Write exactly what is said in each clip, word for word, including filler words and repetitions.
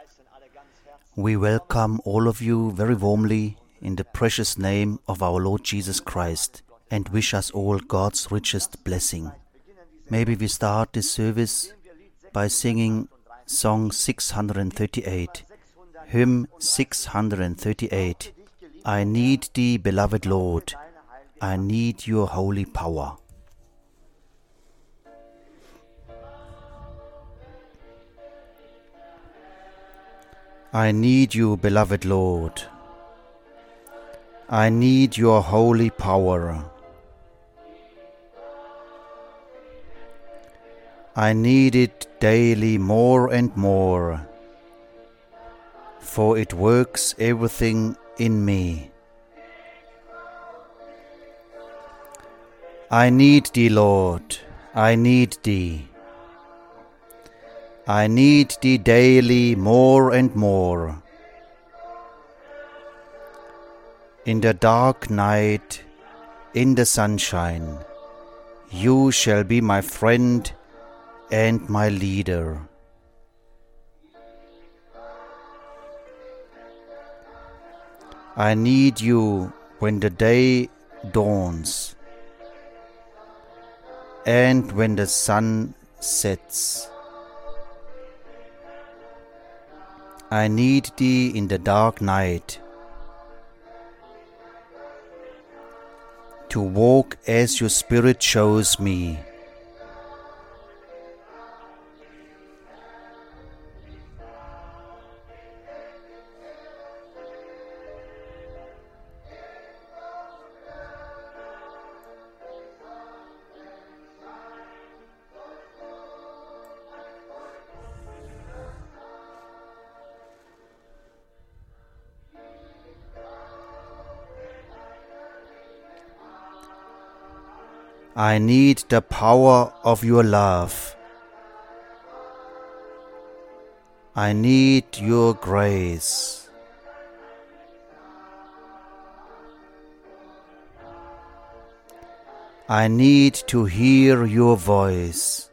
We welcome all of you very warmly in the precious name of our Lord Jesus Christ and wish us all God's richest blessing. Maybe we start this service by singing Song six hundred thirty-eight, Hymn six hundred thirty-eight. I need Thee, beloved Lord, I need Your holy power. I need You, beloved Lord. I need Your holy power. I need it daily more and more, for it works everything in me. I need Thee, Lord, I need Thee. I need Thee daily more and more. In the dark night, in the sunshine, You shall be my friend and my leader. I need You when the day dawns and when the sun sets. I need Thee in the dark night, to walk as Your Spirit shows me. I need the power of Your love. I need Your grace. I need to hear Your voice.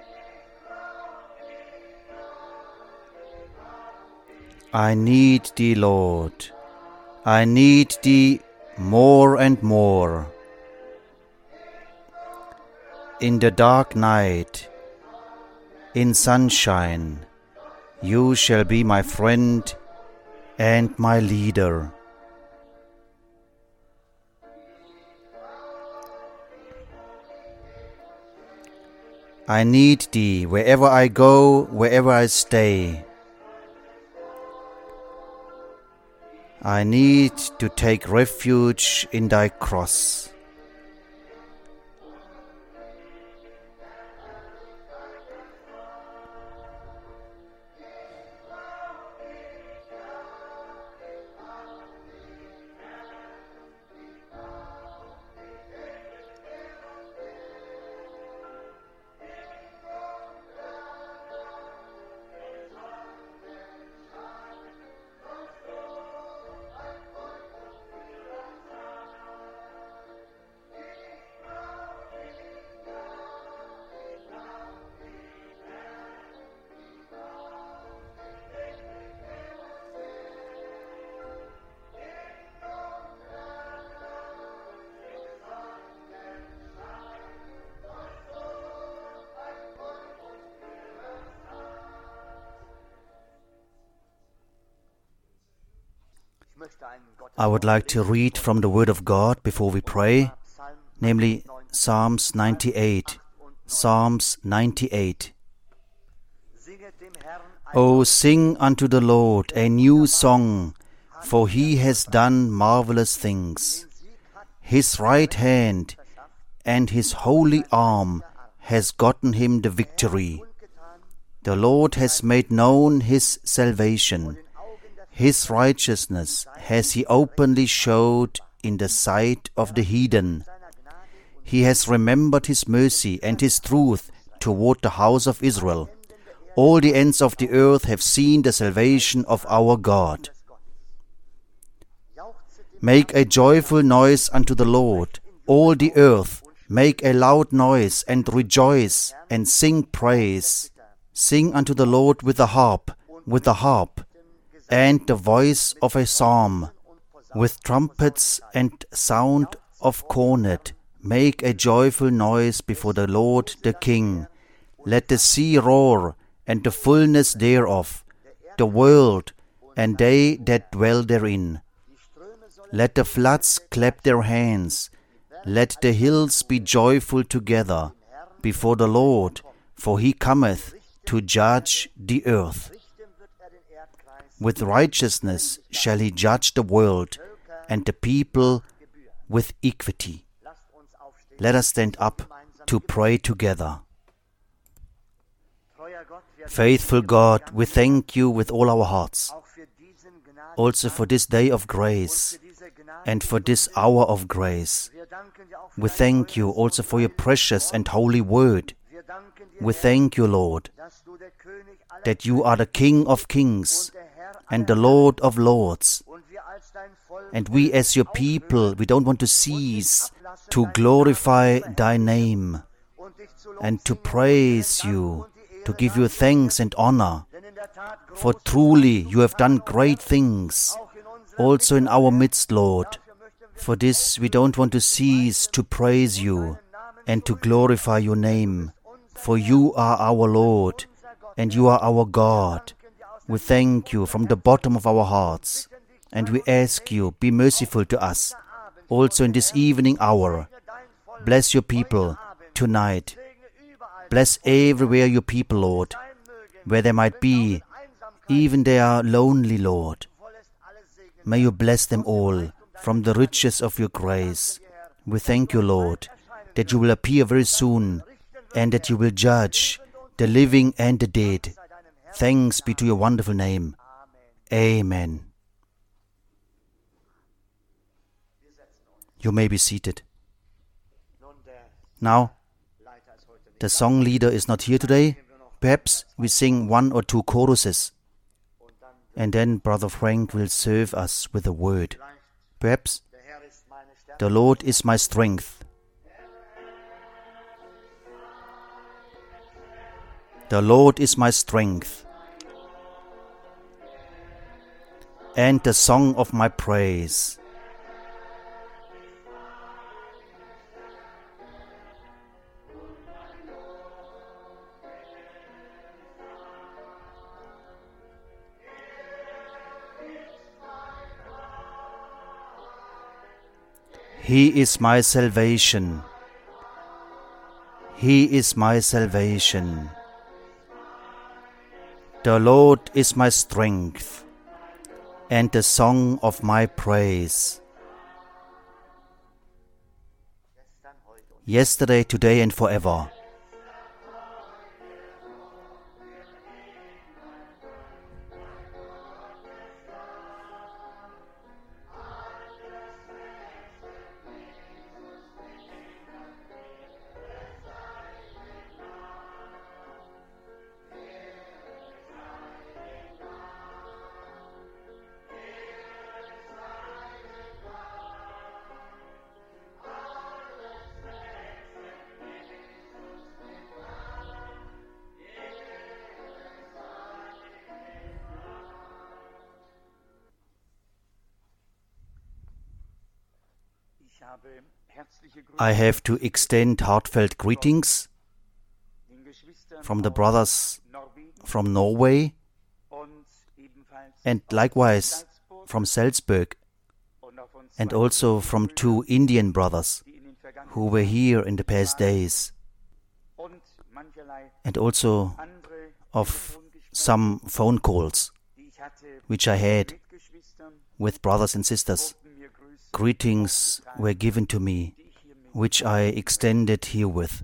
I need Thee, Lord. I need Thee more and more. In the dark night, in sunshine, You shall be my friend and my leader. I need Thee wherever I go, wherever I stay. I need to take refuge in Thy cross. I would like to read from the Word of God before we pray, namely Psalms ninety-eight. Psalms ninety-eight. O sing unto the Lord a new song, for He has done marvelous things. His right hand and His holy arm has gotten Him the victory. The Lord has made known His salvation. His righteousness has He openly showed in the sight of the heathen. He has remembered His mercy and His truth toward the house of Israel. All the ends of the earth have seen the salvation of our God. Make a joyful noise unto the Lord, all the earth. Make a loud noise and rejoice and sing praise. Sing unto the Lord with the harp, with the harp and the voice of a psalm, with trumpets and sound of cornet, make a joyful noise before the Lord the King. Let the sea roar, and the fullness thereof, the world, and they that dwell therein. Let the floods clap their hands, let the hills be joyful together before the Lord, for he cometh to judge the earth. With righteousness shall he judge the world, and the people with equity. Let us stand up to pray together. Faithful God, we thank you with all our hearts, also for this day of grace and for this hour of grace. We thank you also for your precious and holy word. We thank you, Lord, that you are the King of kings and the Lord of lords. And we as your people, we don't want to cease to glorify thy name and to praise you, to give you thanks and honor. For truly you have done great things, also in our midst, Lord. For this we don't want to cease to praise you and to glorify your name. For you are our Lord, and you are our God. We thank you from the bottom of our hearts, and we ask you, be merciful to us, also in this evening hour. Bless your people tonight. Bless everywhere your people, Lord, where they might be, even they are lonely, Lord. May you bless them all from the riches of your grace. We thank you, Lord, that you will appear very soon and that you will judge the living and the dead. Thanks be to your wonderful name. Amen. You may be seated. Now, the song leader is not here today. Perhaps we sing one or two choruses, and then Brother Frank will serve us with a word. Perhaps, the Lord is my strength. The Lord is my strength, and the song of my praise. He is my salvation. He is my salvation. The Lord is my strength, and the song of my praise. Yesterday, today, and forever. I have to extend heartfelt greetings from the brothers from Norway and likewise from Salzburg, and also from two Indian brothers who were here in the past days, and also of some phone calls which I had with brothers and sisters. Greetings were given to me, which I extended herewith.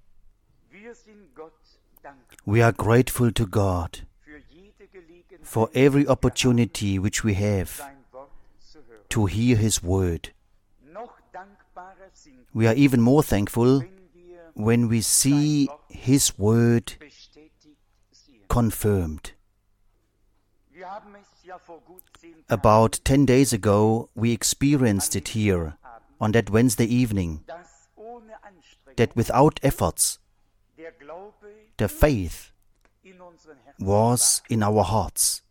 We are grateful to God for every opportunity which we have to hear His word. We are even more thankful when we see His word confirmed. About ten days ago, we experienced it here on that Wednesday evening, that without efforts, the faith was in our hearts.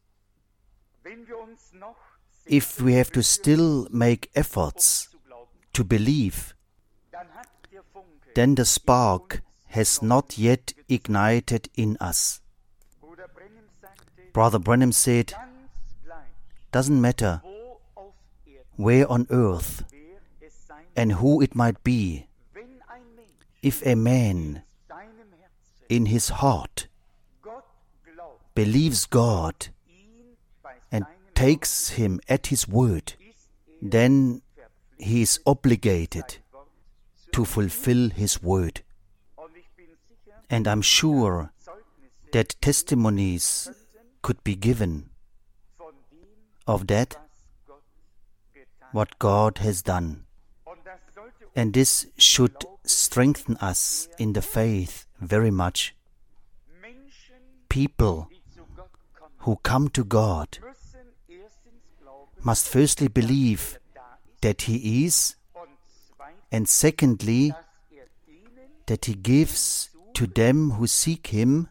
If we have to still make efforts to believe, then the spark has not yet ignited in us. Brother Branham said, doesn't matter where on earth and who it might be, if a man in his heart believes God and takes Him at His word, then he is obligated to fulfill His word. And I'm sure that testimonies could be given of that, what God has done. And this should strengthen us in the faith very much. People who come to God must firstly believe that He is, and secondly, that He gives to them who seek Him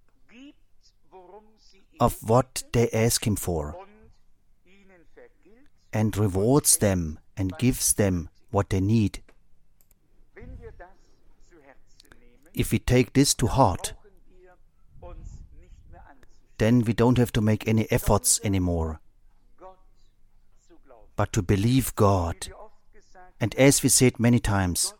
of what they ask Him for, and rewards them and gives them what they need. If we take this to heart, then we don't have to make any efforts anymore, but to believe God. And as we said many times,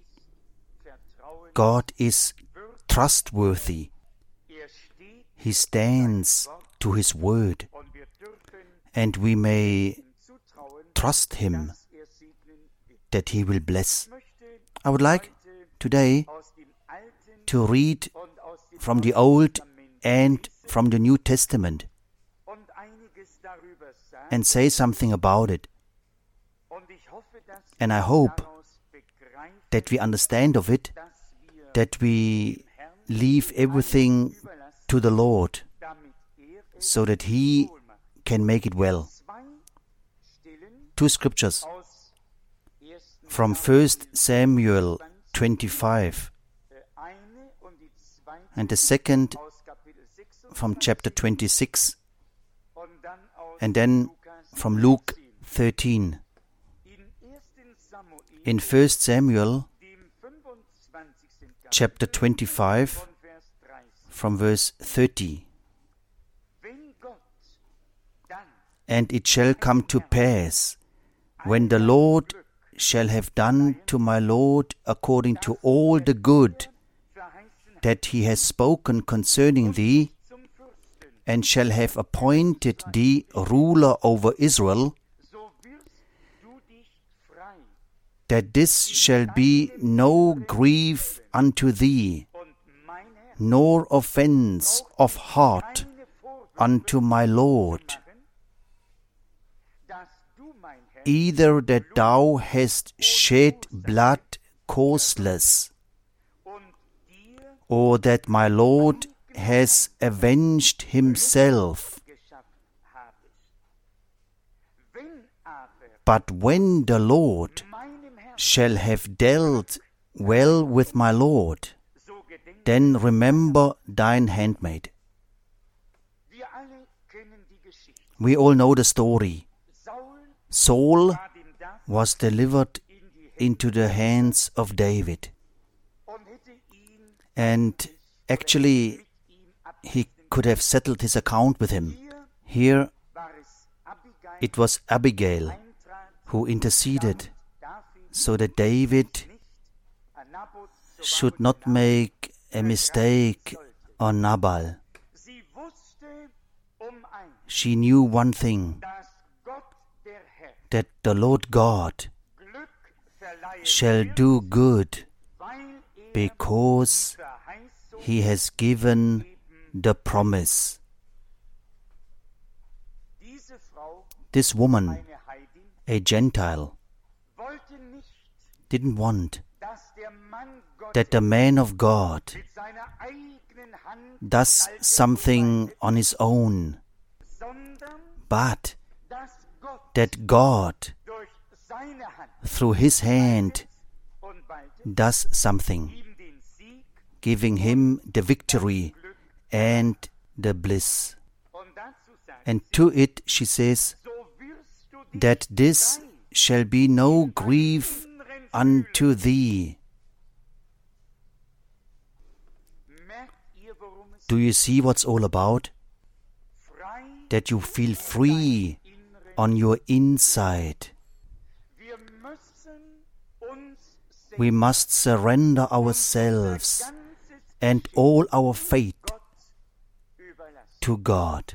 God is trustworthy. He stands to His word, and we may trust Him that He will bless. I would like today to read from the Old and from the New Testament and say something about it. And I hope that we understand of it, that we leave everything to the Lord so that He can make it well. Two scriptures from First Samuel twenty-five, and the second from chapter twenty-six, and then from Luke thirteen. In First Samuel chapter twenty-five, from verse thirty. And it shall come to pass, when the Lord shall have done to my Lord according to all the good that He has spoken concerning thee, and shall have appointed thee ruler over Israel, that this shall be no grief unto thee, nor offense of heart unto my Lord, either that thou hast shed blood causeless, or that my Lord has avenged Himself. But when the Lord shall have dealt well with my Lord, then remember thine handmaid. We all know the story. Saul was delivered into the hands of David. And actually, he could have settled his account with him. Here, it was Abigail who interceded so that David should not make a mistake on Nabal. She knew one thing, that the Lord God shall do good because He has given the promise. This woman, a Gentile, didn't want that the man of God does something on his own, but that God, through His hand, does something, giving him the victory and the bliss. And to it she says, that this shall be no grief unto thee. Do you see what's all about? That you feel free on your inside. We must surrender ourselves and all our fate to God.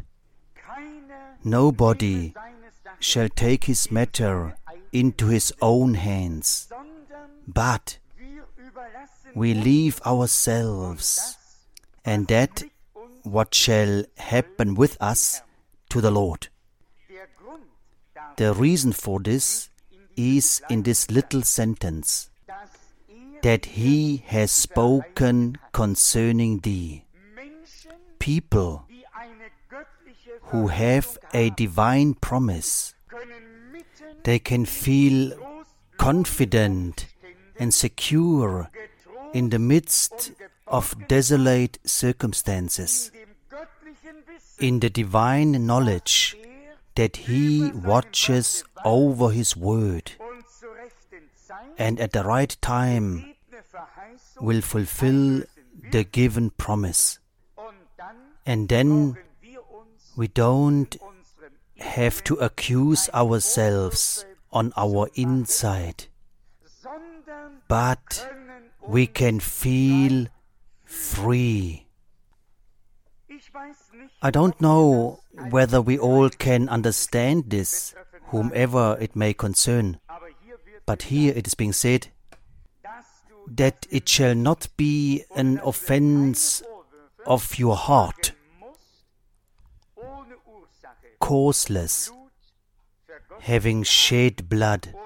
Nobody shall take his matter into his own hands, but we leave ourselves and that what shall happen with us to the Lord. The reason for this is in this little sentence, that He has spoken concerning thee. People who have a divine promise, they can feel confident and secure in the midst of desolate circumstances, in the divine knowledge that He watches over His word and at the right time will fulfill the given promise. And then we don't have to accuse ourselves on our inside, but we can feel free. I don't know whether we all can understand this, whomever it may concern, but here it is being said that it shall not be an offense of your heart, causeless, having shed blood,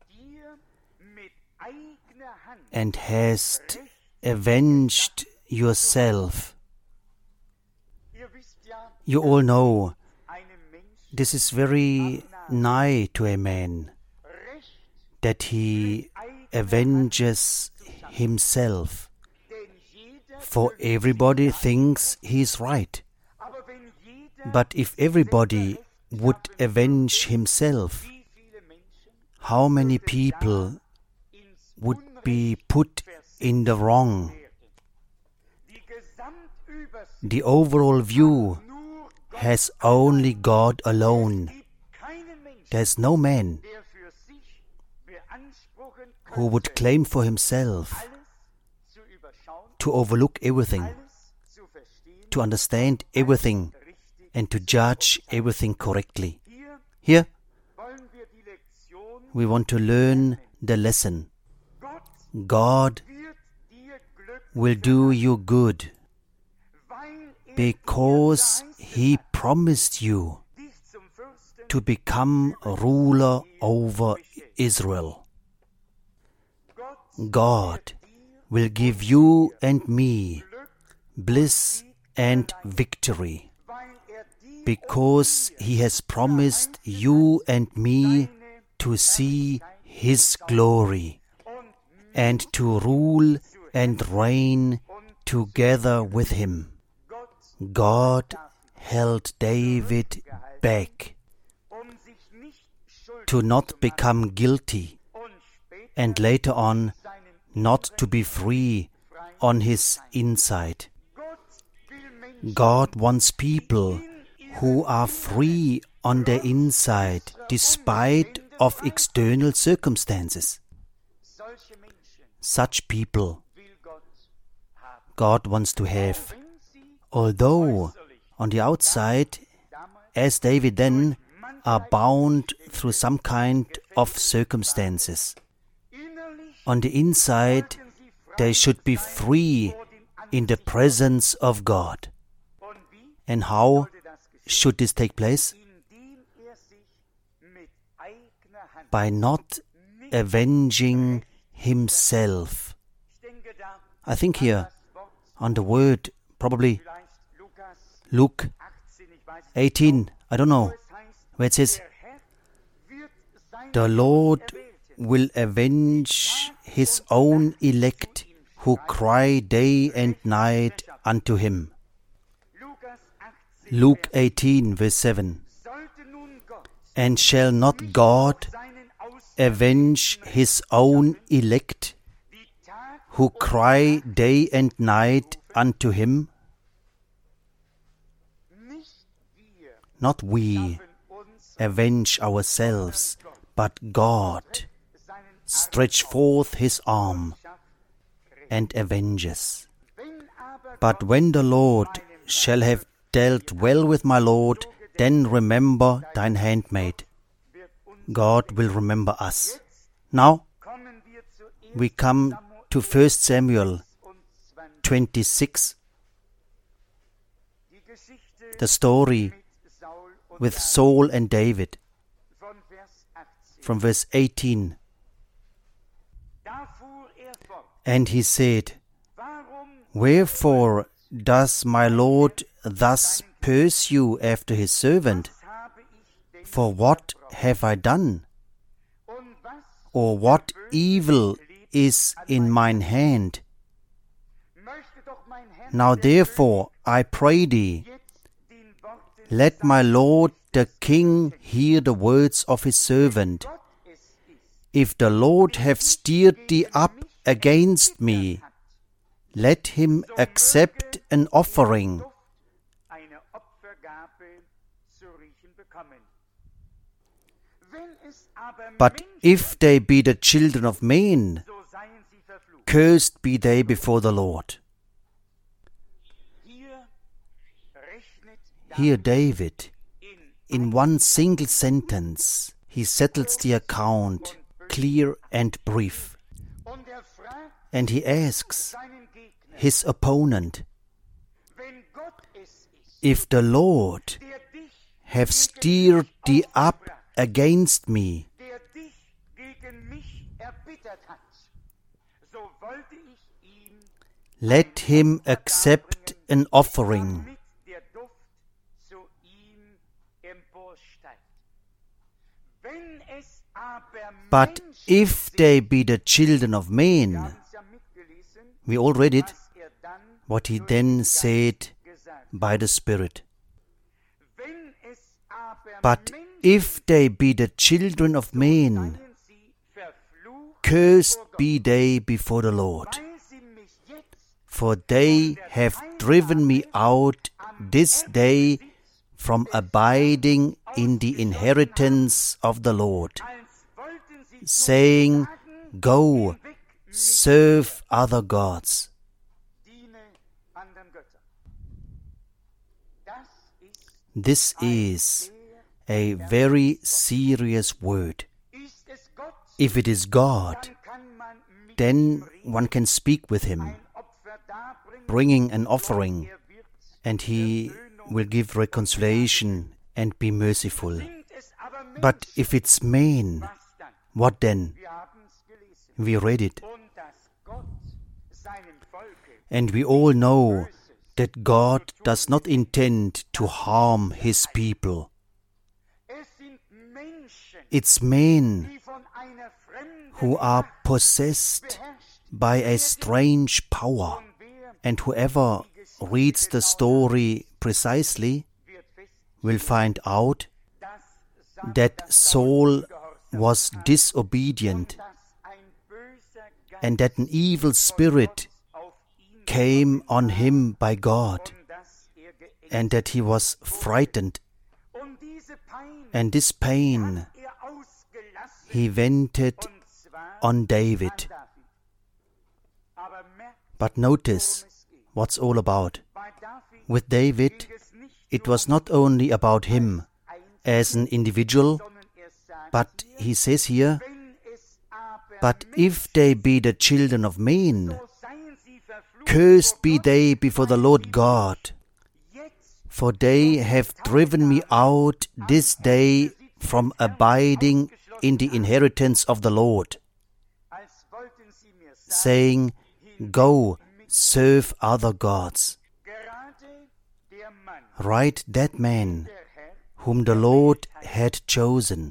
and hast avenged yourself. You all know this is very nigh to a man, that he avenges himself. For everybody thinks he is right. But if everybody would avenge himself, how many people would be put in the wrong? The overall view has only God alone. There's no man who would claim for himself to overlook everything, to understand everything, and to judge everything correctly. Here, we want to learn the lesson. God will do you good because He promised you to become a ruler over Israel. God will give you and me bliss and victory, because He has promised you and me to see His glory and to rule and reign together with Him. God held David back to not become guilty and later on not to be free on his inside. God wants people who are free on their inside despite of external circumstances. Such people God wants to have, although on the outside, as David then, are bound through some kind of circumstances. On the inside, they should be free in the presence of God. And how should this take place? By not avenging himself. I think here on the word, probably Luke eighteen, I don't know, where it says, the Lord will avenge His own elect who cry day and night unto Him. Luke eighteen, verse seven. And shall not God avenge his own elect, who cry day and night unto him? Not we avenge ourselves, but God stretch forth his arm and avenges. But when the Lord shall have dealt well with my Lord, then remember thine handmaid. God will remember us. Now, we come to First Samuel twenty-six, the story with Saul and David, from verse eighteen. And he said, Wherefore does my Lord thus pursue after his servant? For what have I done? Or what evil is in mine hand? Now therefore, I pray thee, let my Lord the King hear the words of his servant. If the Lord have stirred thee up against me, let him accept an offering. But if they be the children of men, cursed be they before the Lord. Here David, in one single sentence, he settles the account, clear and brief. And he asks his opponent, if the Lord have stirred thee up against me, let him accept an offering. But if they be the children of men, we all read it, what he then said by the Spirit. But if they be the children of men, cursed be they before the Lord. For they have driven me out this day from abiding in the inheritance of the Lord, saying, Go, serve other gods. This is a very serious word. If it is God, then one can speak with him, bringing an offering, and he will give reconciliation and be merciful. But if it's men, what then? We read it. And we all know that God does not intend to harm his people. It's men who are possessed by a strange power. And whoever reads the story precisely will find out that Saul was disobedient and that an evil spirit came on him by God and that he was frightened. And this pain he vented on David. But notice what's all about. With David, it was not only about him as an individual, but he says here, but if they be the children of men, cursed be they before the Lord God, for they have driven me out this day from abiding in the inheritance of the Lord, saying, Go, serve other gods. Right, that man whom the Lord had chosen,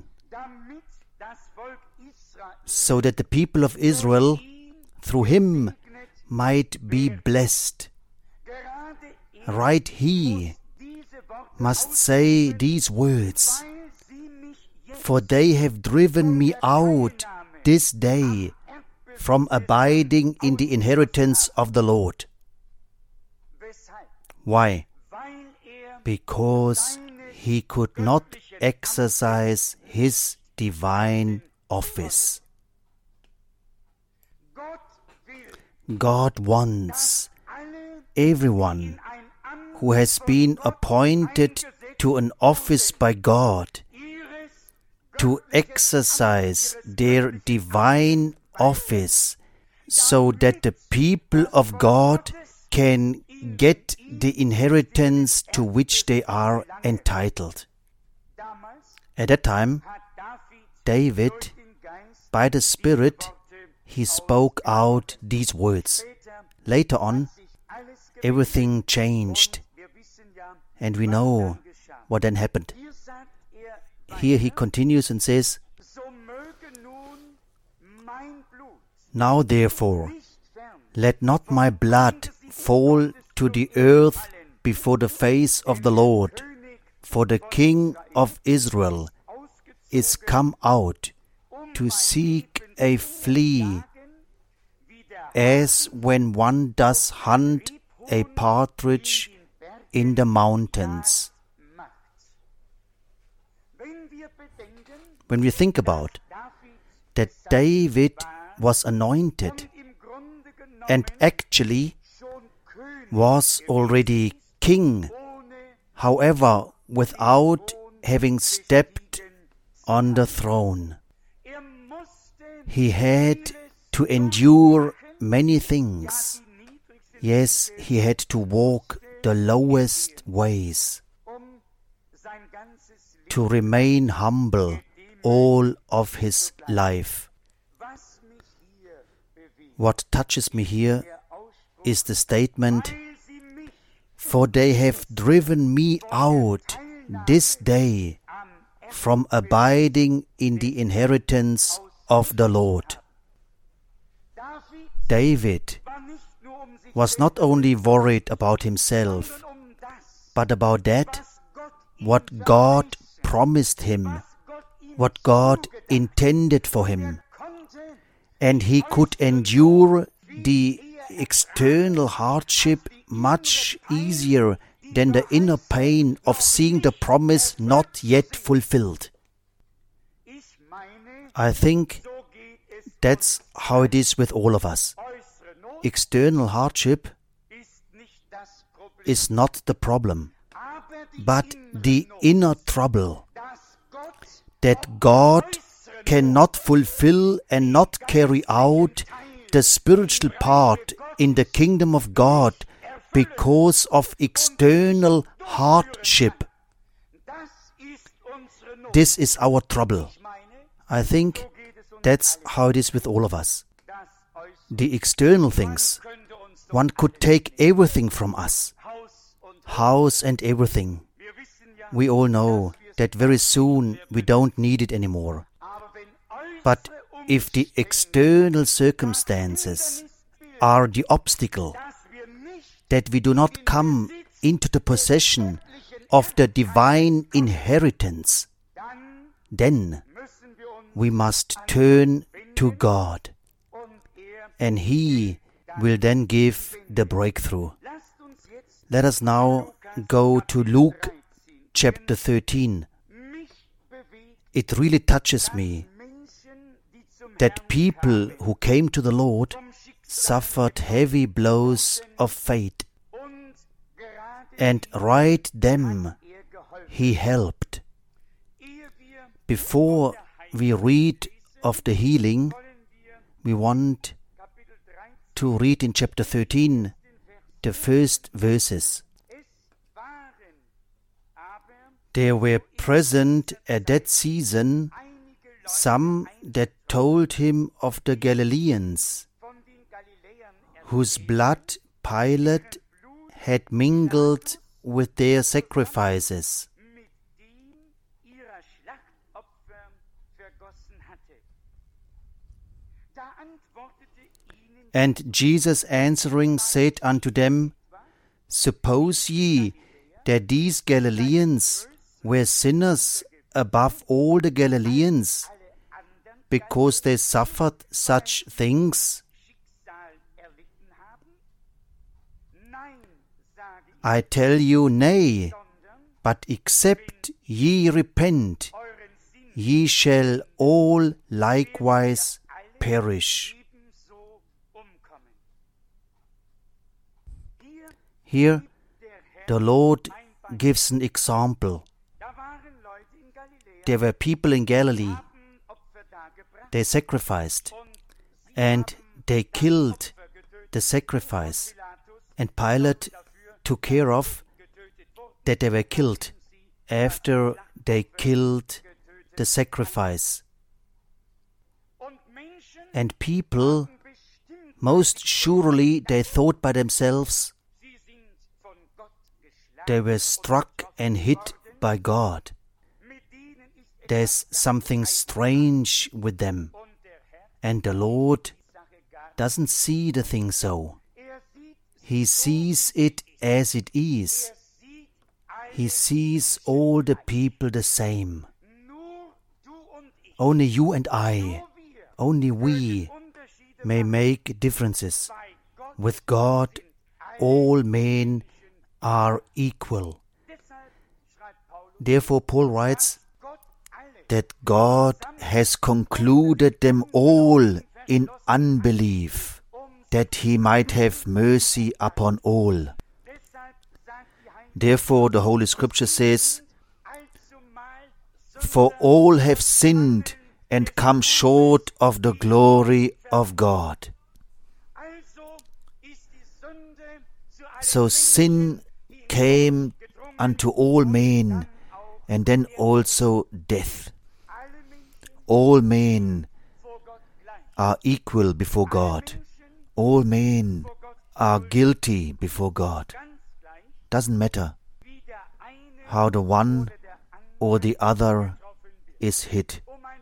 so that the people of Israel through him might be blessed. Right, he must say these words, for they have driven me out this day from abiding in the inheritance of the Lord. Why? Because he could not exercise his divine office. God wants everyone who has been appointed to an office by God to exercise their divine office so that the people of God can get the inheritance to which they are entitled. At that time, David, by the Spirit, he spoke out these words. Later on, everything changed, and we know what then happened. Here he continues and says, now therefore, let not my blood fall to the earth before the face of the Lord, for the King of Israel is come out to seek a flea, as when one does hunt a partridge in the mountains. When we think about that David was anointed and actually was already king, however, without having stepped on the throne. He had to endure many things. Yes, he had to walk the lowest ways, to remain humble all of his life. What touches me here is the statement, for they have driven me out this day from abiding in the inheritance of the Lord. David was not only worried about himself, but about that, what God promised him, what God intended for him. And he could endure the external hardship much easier than the inner pain of seeing the promise not yet fulfilled. I think that's how it is with all of us. External hardship is not the problem, but the inner trouble that God cannot fulfill and not carry out the spiritual part in the kingdom of God because of external hardship. This is our trouble. I think that's how it is with all of us. The external things, one could take everything from us, house and everything. We all know that very soon we don't need it anymore. But if the external circumstances are the obstacle that we do not come into the possession of the divine inheritance, then we must turn to God, and He will then give the breakthrough. Let us now go to Luke chapter thirteen. It really touches me that people who came to the Lord suffered heavy blows of fate, and right them He helped. Before we read of the healing, we want to read in chapter thirteen the first verses. There were present at that season some that told him of the Galileans, whose blood Pilate had mingled with their sacrifices. And Jesus answering said unto them, Suppose ye that these Galileans were sinners above all the Galileans because they suffered such things? I tell you, nay, but except ye repent, ye shall all likewise perish. Here, the Lord gives an example. There were people in Galilee. They sacrificed, and they killed the sacrifice. And Pilate took care of that they were killed after they killed the sacrifice. And people, most surely, they thought by themselves, they were struck and hit by God. There's something strange with them. And the Lord doesn't see the thing so. He sees it as it is. He sees all the people the same. Only you and I, only we, may make differences. With God, all men are equal. Therefore, Paul writes that God has concluded them all in unbelief, that He might have mercy upon all. Therefore, the Holy Scripture says, for all have sinned and come short of the glory of God. So sin came unto all men, and then also death. All men are equal before God. All men are guilty before God. Doesn't matter how the one or the other is hit.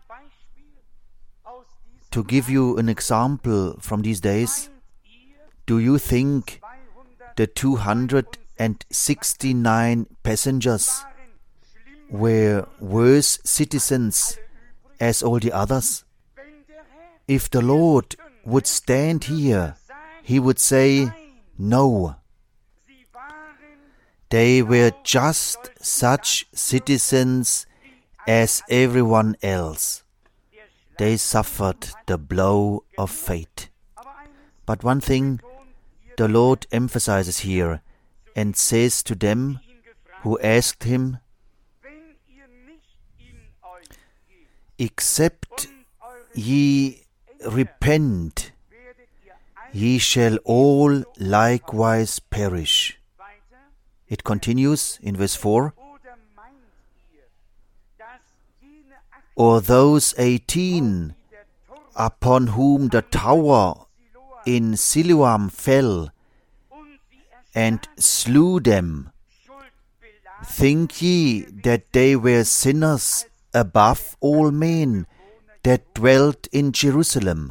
To give you an example from these days, do you think the two hundred sixty-nine passengers were worse citizens as all the others? If the Lord would stand here, He would say, no. They were just such citizens as everyone else. They suffered the blow of fate. But one thing the Lord emphasizes here and says to them who asked Him, except ye repent, ye shall all likewise perish. It continues in verse four. Or those eighteen upon whom the tower in Siloam fell and slew them, think ye that they were sinners above all men that dwelt in Jerusalem?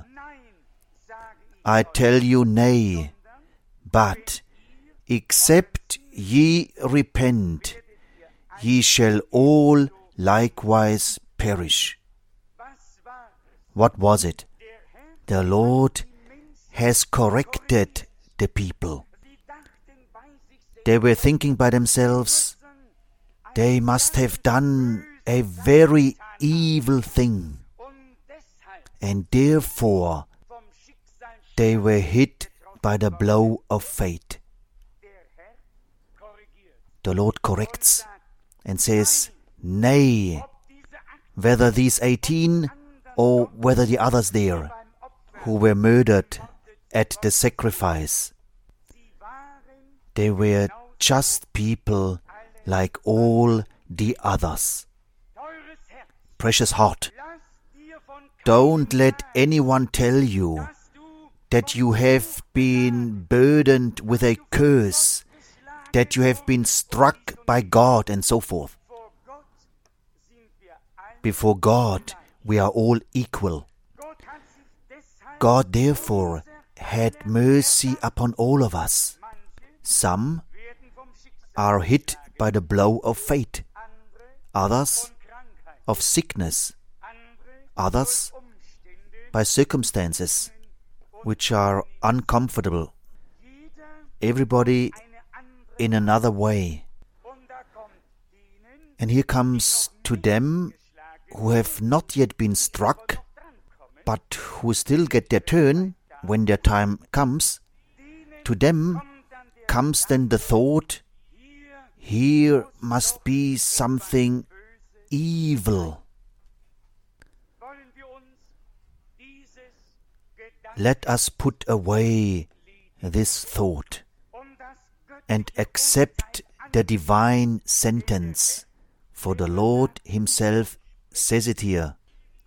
I tell you, nay, but except ye repent, ye shall all likewise perish. What was it? The Lord has corrected the people. They were thinking by themselves, they must have done a very evil thing, and therefore they were hit by the blow of fate. The Lord corrects and says, nay, whether these eighteen or whether the others there who were murdered at the sacrifice, they were just people like all the others. Precious heart, don't let anyone tell you that you have been burdened with a curse, that you have been struck by God and so forth. Before God, we are all equal. God therefore had mercy upon all of us. Some are hit by the blow of fate, others of sickness, others by circumstances which are uncomfortable, everybody in another way. And here comes to them who have not yet been struck, but who still get their turn when their time comes. To them comes then the thought, here must be something evil. Let us put away this thought and accept the divine sentence, for the Lord Himself says it here.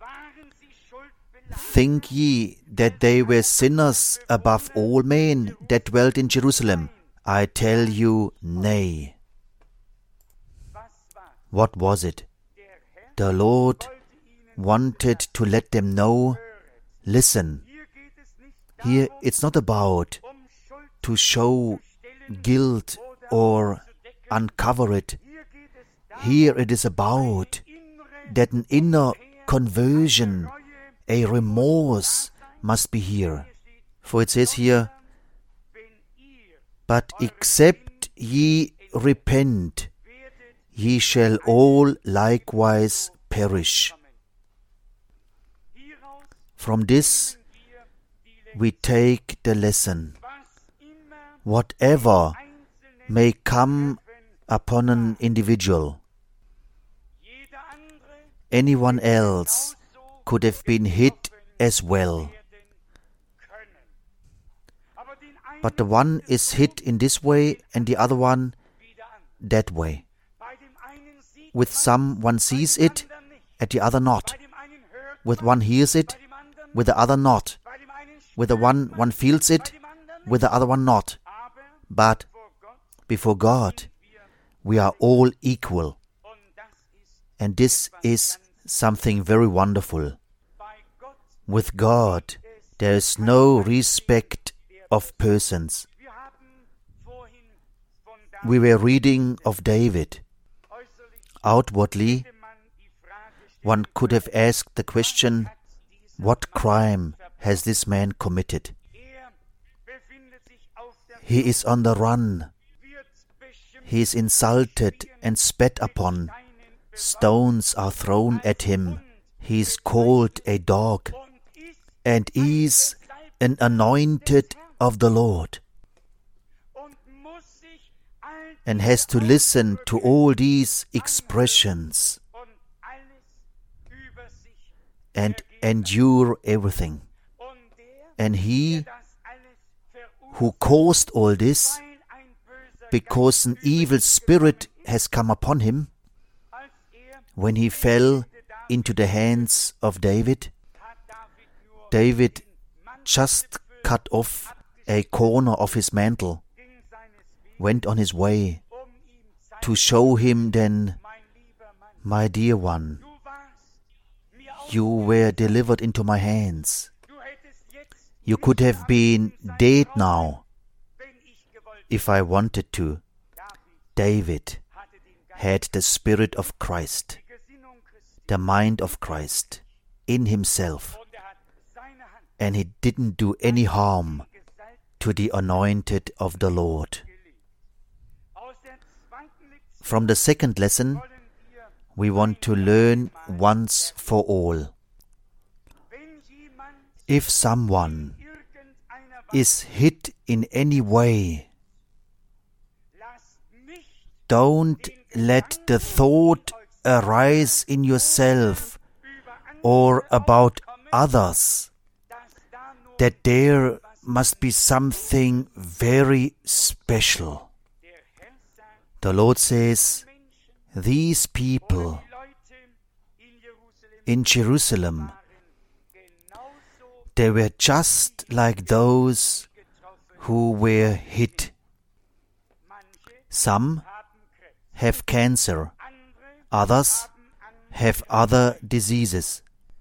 Think ye that they were sinners above all men that dwelt in Jerusalem? I tell you, nay. What was it? The Lord wanted to let them know, listen, here it's not about to show guilt or uncover it. Here it is about that an inner conversion, a remorse must be here. For it says here, but except ye repent, ye shall all likewise perish. From this we take the lesson. Whatever may come upon an individual, anyone else could have been hit as well. But the one is hit in this way and the other one that way. With some one sees it, at the other not. With one hears it, with the other not. With the one one feels it, with the other one not. But before God, we are all equal. And this is something very wonderful. With God, there is no respect of persons. We were reading of David. Outwardly, one could have asked the question, what crime has this man committed? He is on the run. He is insulted and spat upon. Stones are thrown at him. He is called a dog and is an anointed of the Lord, and has to listen to all these expressions and endure everything. And he who caused all this, because an evil spirit has come upon him, when he fell into the hands of David, David just cut off a corner of his mantle, went on his way to show him then, my dear one, you were delivered into my hands. You could have been dead now if I wanted to. David had the Spirit of Christ, the mind of Christ in himself, and he didn't do any harm to the anointed of the Lord. From the second lesson, we want to learn once for all. If someone is hit in any way, don't let the thought arise in yourself or about others that there must be something very special. The Lord says, these people in Jerusalem, they were just like those who were hit. Some have cancer, others have other diseases.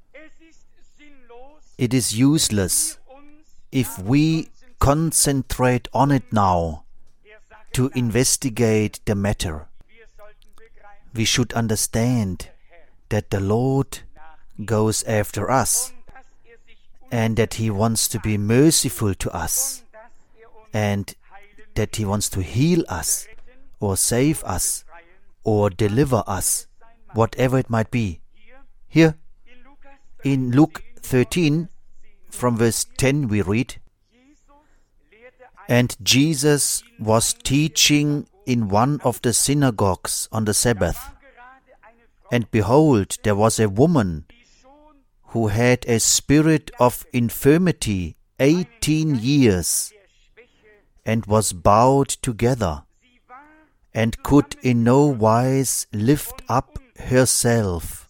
It is useless if we concentrate on it now to investigate the matter. we should understand that the Lord goes after us and that He wants to be merciful to us and that He wants to heal us or save us or deliver us, whatever it might be. Here, in Luke thirteen, from verse ten we read, "And Jesus was teaching in one of the synagogues on the Sabbath. And behold, there was a woman who had a spirit of infirmity eighteen years, and was bowed together, and could in no wise lift up herself."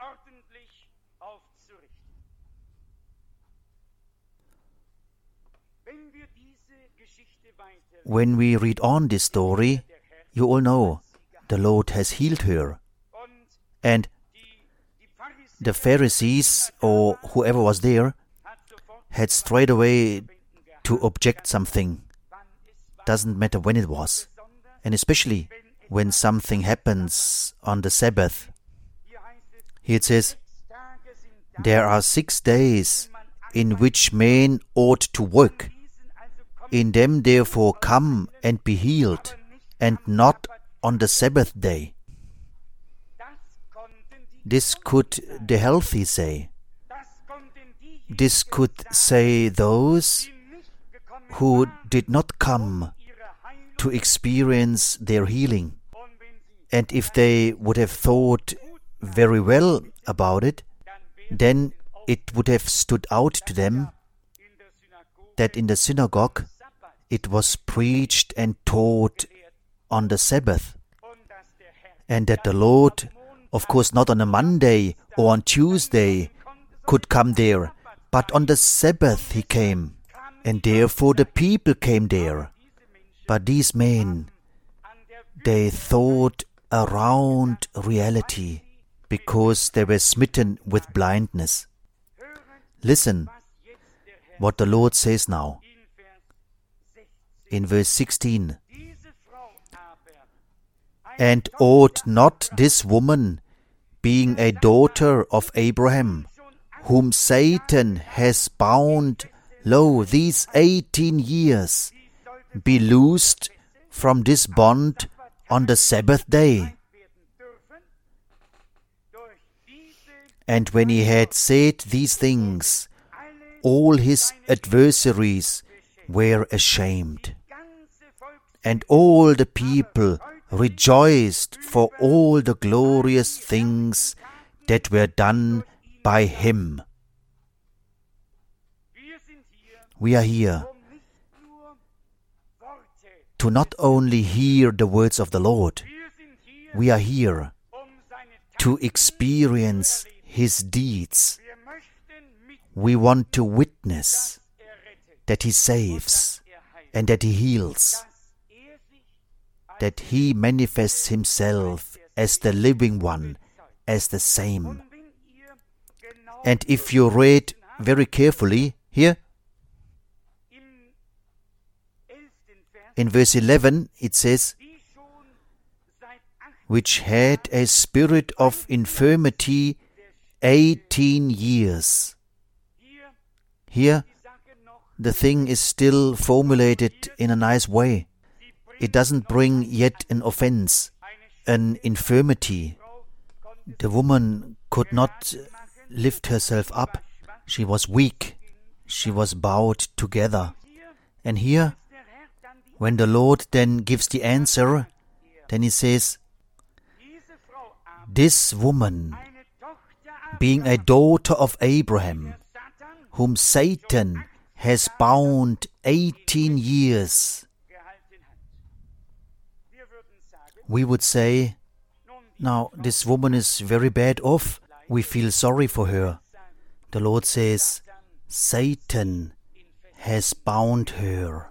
When we read on this story, you all know the Lord has healed her. And the Pharisees, or whoever was there, had straight away to object something. Doesn't matter when it was. And especially when something happens on the Sabbath. Here it says, "There are six days in which men ought to work. In them therefore come and be healed, and not on the Sabbath day." This could the healthy say. This could say those who did not come to experience their healing. And if they would have thought very well about it, then it would have stood out to them that in the synagogue it was preached and taught on the Sabbath, and that the Lord, of course not on a Monday or on Tuesday, could come there, but on the Sabbath He came, and therefore the people came there. But these men, they thought around reality, because they were smitten with blindness. Listen what the Lord says now. In verse sixteen, "And ought not this woman, being a daughter of Abraham, whom Satan has bound, lo, these eighteen years, be loosed from this bond on the Sabbath day?" And when he had said these things, all his adversaries were ashamed. And all the people rejoiced for all the glorious things that were done by him. We are here to not only hear the words of the Lord, we are here to experience His deeds. We want to witness that He saves and that He heals, that He manifests Himself as the living one, as the same. And if you read very carefully here, in verse eleven it says, "Which had a spirit of infirmity eighteen years." Here, the thing is still formulated in a nice way. It doesn't bring yet an offense, an infirmity. The woman could not lift herself up. She was weak. She was bowed together. And here, when the Lord then gives the answer, then He says, "This woman, being a daughter of Abraham, whom Satan has bound eighteen years." We would say, now this woman is very bad off. We feel sorry for her. The Lord says, Satan has bound her.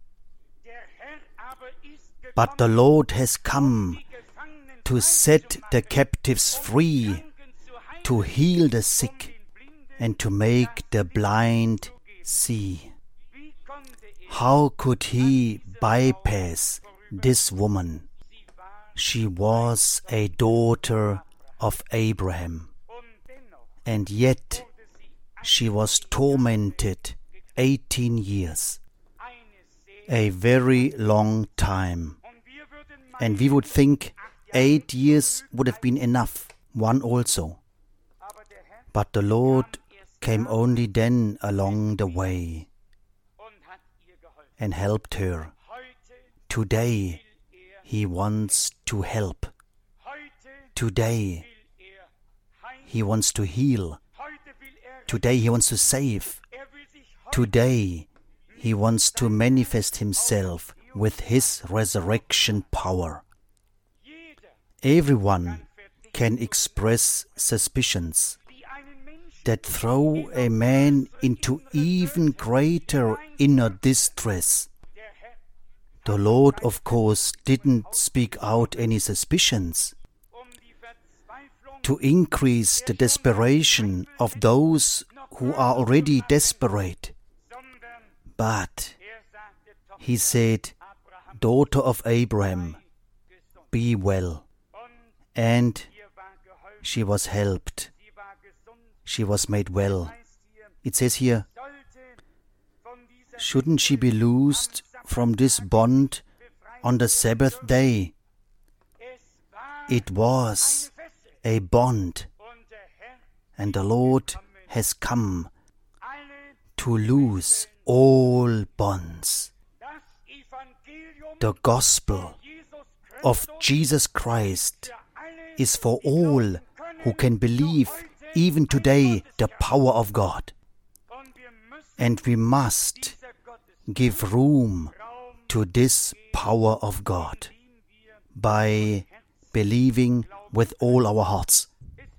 But the Lord has come to set the captives free, to heal the sick, and to make the blind see. How could He bypass this woman? She was a daughter of Abraham, and yet she was tormented eighteen years, a very long time. And we would think eight years would have been enough, one also. But the Lord came only then along the way and helped her. Today He wants to help. Today He wants to heal. Today He wants to save. Today He wants to manifest Himself with His resurrection power. Everyone can express suspicions that throw a man into even greater inner distress. The Lord, of course, didn't speak out any suspicions to increase the desperation of those who are already desperate. But He said, "Daughter of Abraham, be well." And she was helped. She was made well. It says here, shouldn't she be loosed from this bond on the Sabbath day? It was a bond, and the Lord has come to loose all bonds. The gospel of Jesus Christ is for all who can believe even today the power of God. And we must give room to this power of God by believing with all our hearts.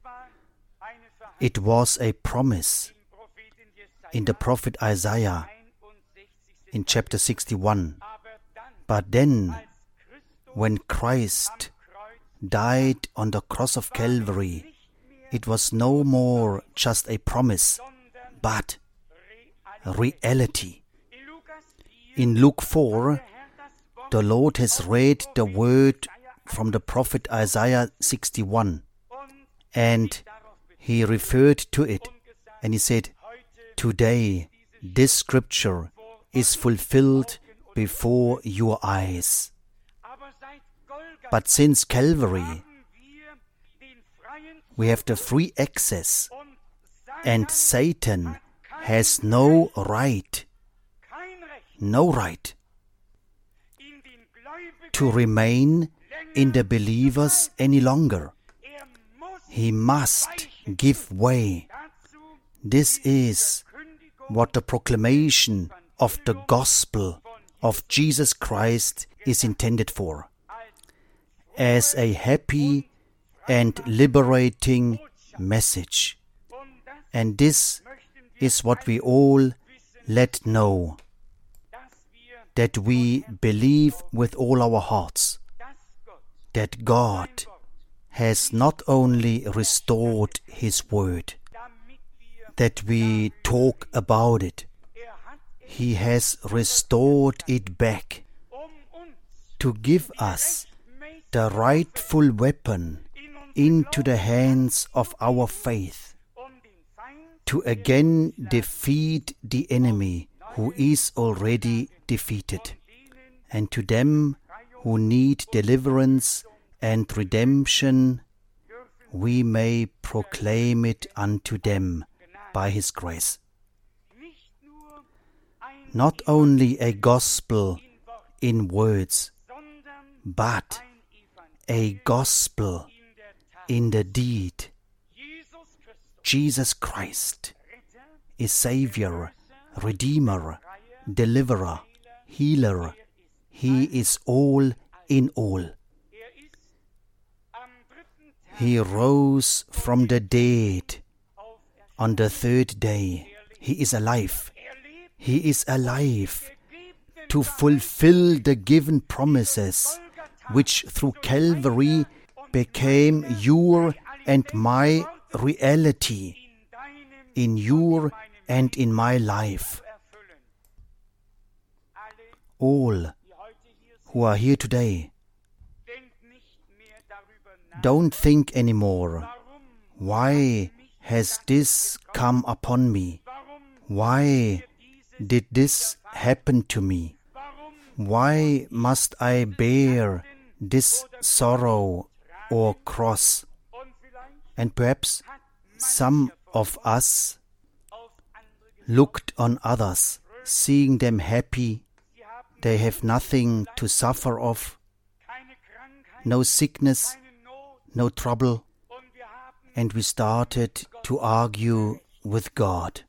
It was a promise in the prophet Isaiah in chapter sixty-one. But then, when Christ died on the cross of Calvary, it was no more just a promise, but reality. In Luke four, the Lord has read the word from the prophet Isaiah sixty-one, and He referred to it, and He said, "Today this scripture is fulfilled before your eyes." But since Calvary, we have the free access, and Satan has no right, no right to remain in the believers any longer. He must give way. This is what the proclamation of the gospel of Jesus Christ is intended for, as a happy and liberating message. And this is what we all let know, that we believe with all our hearts that God has not only restored His word, that we talk about it, He has restored it back to give us the rightful weapon into the hands of our faith, to again defeat the enemy who is already defeated, and to them who need deliverance and redemption, we may proclaim it unto them by His grace. Not only a gospel in words, but a gospel in the deed. Jesus Christ is Savior, Redeemer, Deliverer, Healer. He is all in all. He rose from the dead on the third day. He is alive. He is alive to fulfill the given promises, which through Calvary became your and my reality in your and in my life. All who are here today, Don't think anymore, why has this come upon me? Why did this happen to me? Why must I bear this sorrow or cross? And perhaps some of us looked on others, seeing them happy. They have nothing to suffer of, no sickness, no trouble, and we started to argue with God.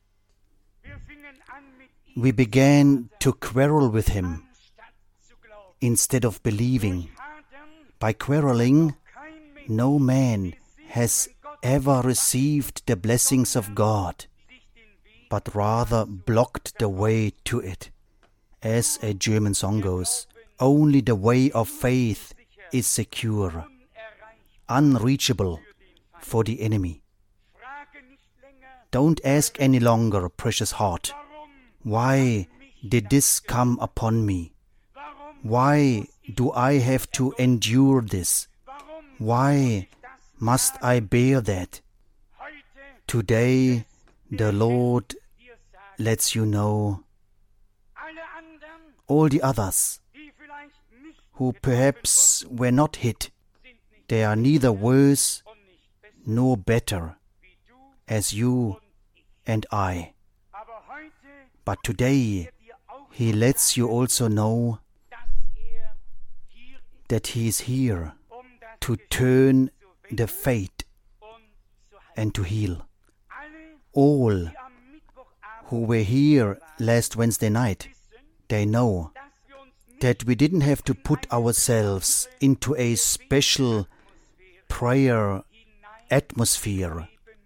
We began to quarrel with Him instead of believing. By quarreling, no man has ever received the blessings of God, but rather blocked the way to it. As a German song goes, only the way of faith is secure, unreachable for the enemy. Don't ask any longer, precious heart, why did this come upon me? Why do I have to endure this? Why must I bear that? Today, the Lord lets you know, all the others who perhaps were not hit, they are neither worse nor better as you and I. But today, He lets you also know that He is here to turn the fate and to heal. All who were here last Wednesday night, they know that we didn't have to put ourselves into a special prayer atmosphere.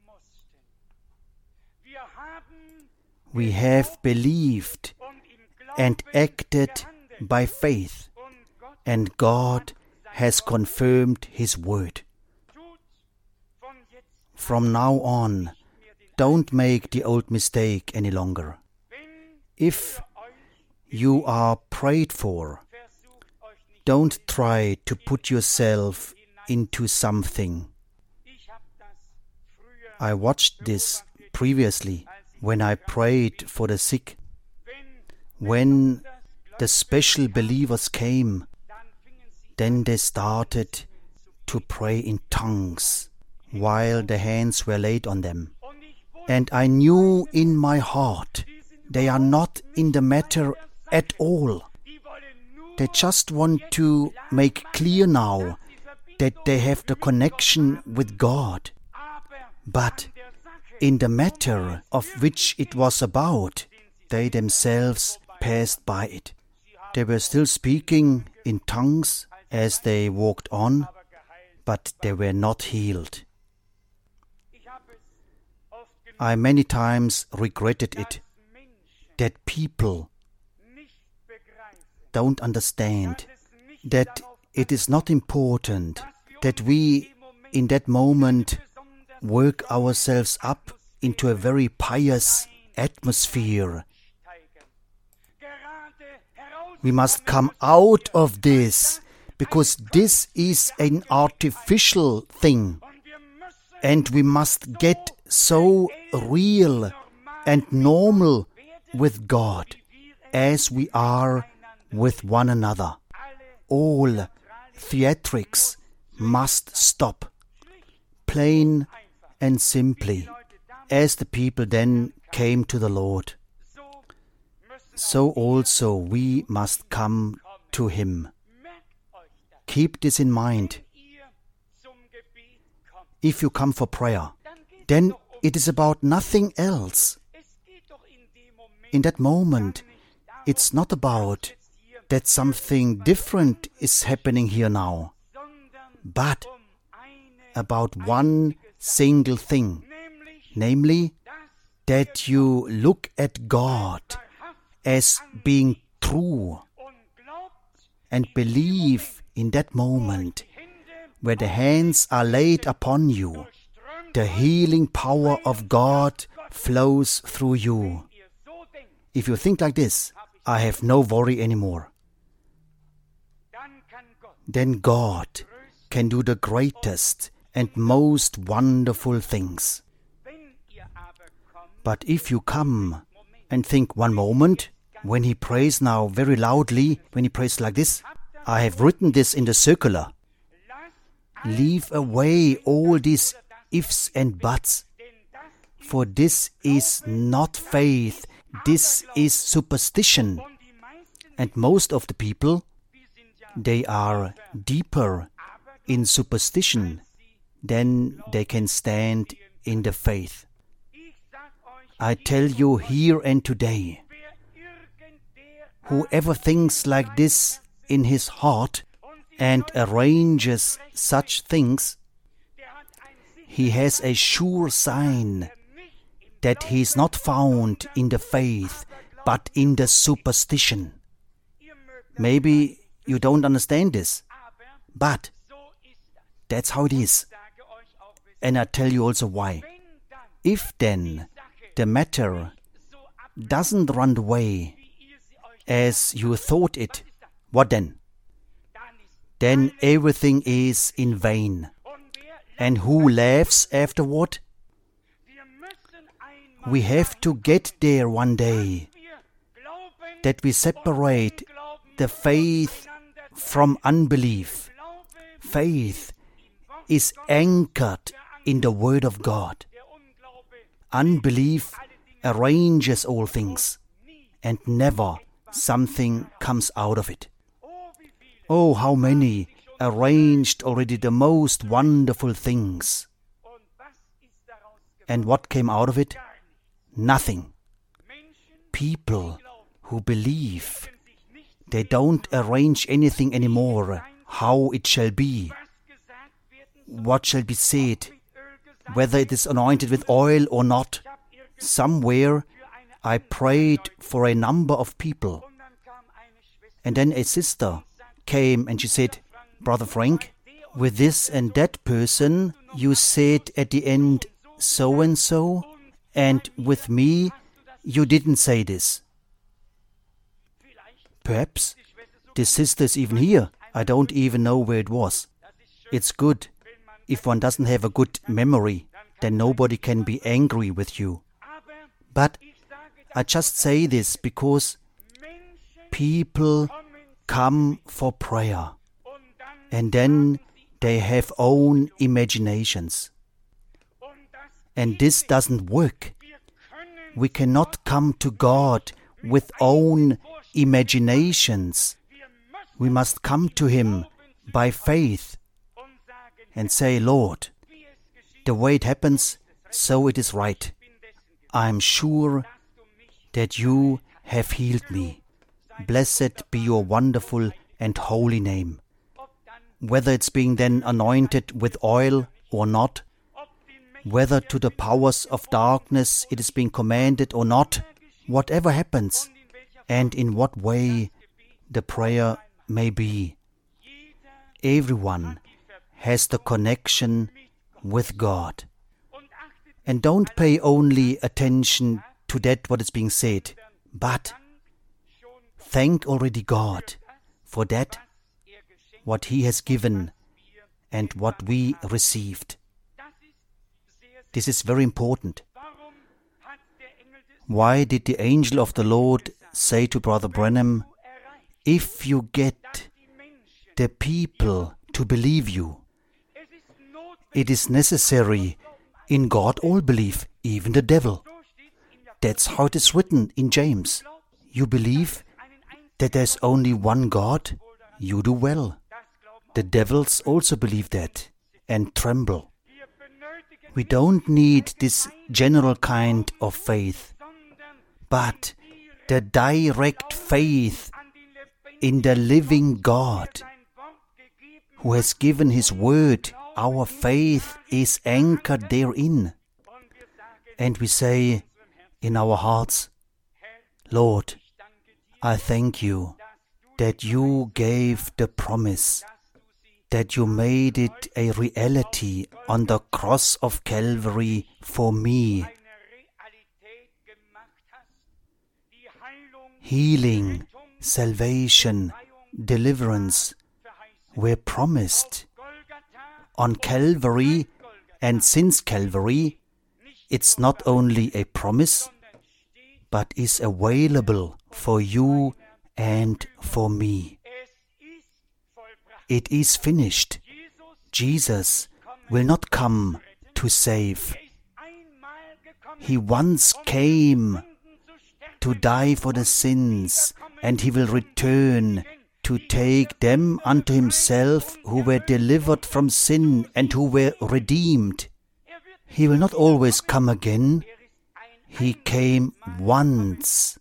We have believed and acted by faith, and God has confirmed His word. From now on, don't make the old mistake any longer. If you are prayed for, don't try to put yourself into something. I watched this previously when I prayed for the sick. When the special believers came, then they started to pray in tongues while the hands were laid on them. And I knew in my heart they are not in the matter at all. They just want to make clear now that they have the connection with God. But in the matter of which it was about, they themselves passed by it. They were still speaking in tongues as they walked on, but they were not healed. I many times regretted it, that people don't understand that it is not important that we in that moment work ourselves up into a very pious atmosphere. We must come out of this, because this is an artificial thing, and we must get so real and normal with God as we are with one another. All theatrics must stop, plain and simply, as the people then came to the Lord. So also we must come to Him. Keep this in mind. If you come for prayer, then it is about nothing else. In that moment, it's not about that something different is happening here now, but about one single thing, namely that you look at God as being true and believe in that moment where the hands are laid upon you, the healing power of God flows through you. If you think like this, I have no worry anymore. Then God can do the greatest and most wonderful things. But if you come and think one moment, when he prays now very loudly, when he prays like this, I have written this in the circular. Leave away all these ifs and buts, for this is not faith, this is superstition. And most of the people, they are deeper in superstition than they can stand in the faith. I tell you here and today, whoever thinks like this in his heart and arranges such things, he has a sure sign that he is not found in the faith, but in the superstition. Maybe you don't understand this, but that's how it is. And I tell you also why. If then the matter doesn't run away as you thought it, what then? Then everything is in vain. And who laughs afterward? We have to get there one day, that we separate the faith from unbelief. Faith is anchored in the Word of God. Unbelief arranges all things, and never something comes out of it. Oh, how many arranged already the most wonderful things. And what came out of it? Nothing. People who believe, they don't arrange anything anymore, how it shall be, what shall be said, whether it is anointed with oil or not. Somewhere I prayed for a number of people, and then a sister came and she said, Brother Frank, with this and that person you said at the end so and so, and with me you didn't say this. Perhaps this sister is even here. I don't even know where it was. It's good. If one doesn't have a good memory, then nobody can be angry with you. But I just say this because people come for prayer, and then they have own imaginations. And this doesn't work. We cannot come to God with own imaginations. We must come to Him by faith and say, Lord, the way it happens, so it is right. I am sure that you have healed me. Blessed be your wonderful and holy name. Whether it's being then anointed with oil or not, whether to the powers of darkness it is being commanded or not, whatever happens, and in what way the prayer may be, everyone has the connection with God. And don't pay only attention to that what is being said, but thank already God for that what He has given and what we received. This is very important. Why did the angel of the Lord say to Brother Branham, if you get the people to believe you, it is necessary, in God all believe, even the devil. That's how it is written in James. You believe that there's only one God, you do well. The devils also believe that and tremble. We don't need this general kind of faith, but the direct faith in the living God who has given His word. Our faith is anchored therein. And we say in our hearts, Lord, I thank you that you gave the promise, that you made it a reality on the cross of Calvary for me. Healing, salvation, deliverance were promised on Calvary, and since Calvary, it's not only a promise, but is available for you and for me. It is finished. Jesus will not come to save. He once came to die for the sins, and He will return to take them unto Himself who were delivered from sin and who were redeemed. He will not always come again. He came once,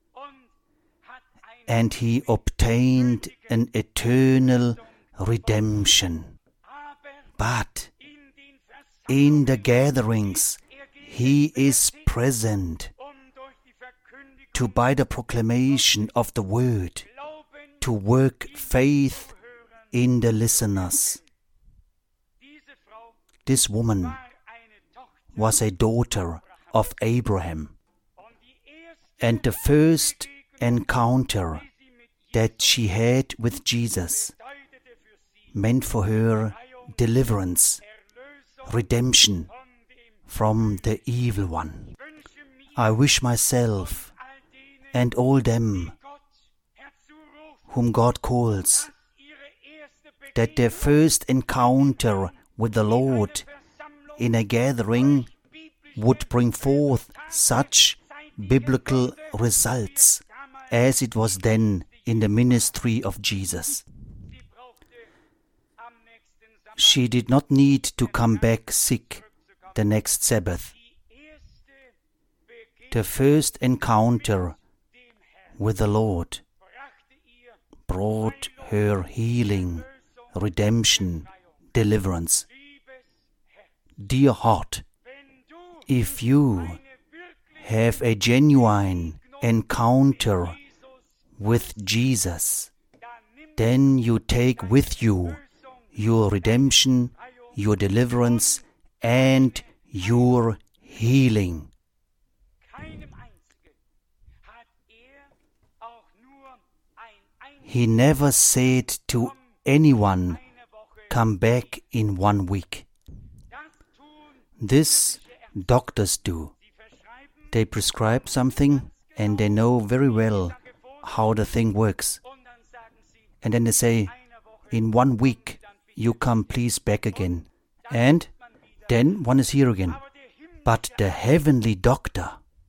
and He obtained an eternal redemption. But in the gatherings, He is present to, by the proclamation of the word, to work faith in the listeners. This woman was a daughter of Abraham, and the first encounter that she had with Jesus meant for her deliverance, redemption from the evil one. I wish myself and all them whom God calls, that their first encounter with the Lord in a gathering would bring forth such biblical results as it was then in the ministry of Jesus. She did not need to come back sick the next Sabbath. The first encounter with the Lord brought her healing, redemption, deliverance. Dear heart, if you have a genuine encounter with Jesus, then you take with you your redemption, your deliverance, and your healing. He never said to anyone, "Come back in one week." This doctors do. They prescribe something and they know very well how the thing works. And then they say, in one week you come please back again. And then one is here again. But the heavenly doctor,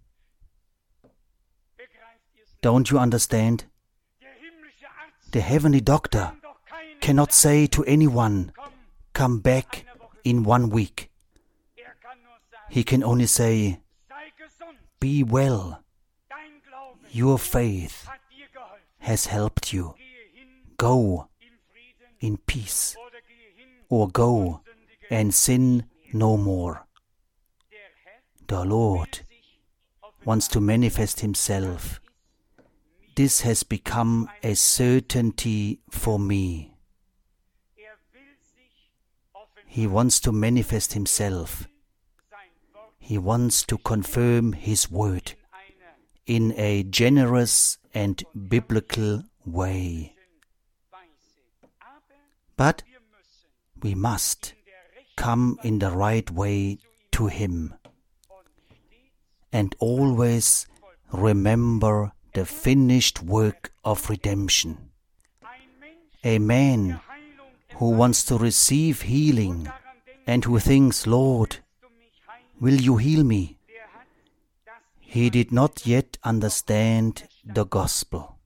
don't you understand? The heavenly doctor cannot say to anyone, "Come back in one week." He can only say, "Be well. Your faith has helped you. Go in peace," or "Go and sin no more." The Lord wants to manifest Himself. This has become a certainty for me. He wants to manifest Himself. He wants to confirm His word in a generous and biblical way. But we must come in the right way to Him and always remember the finished work of redemption. A man who wants to receive healing and who thinks, "Lord, will you heal me?" he did not yet understand the gospel.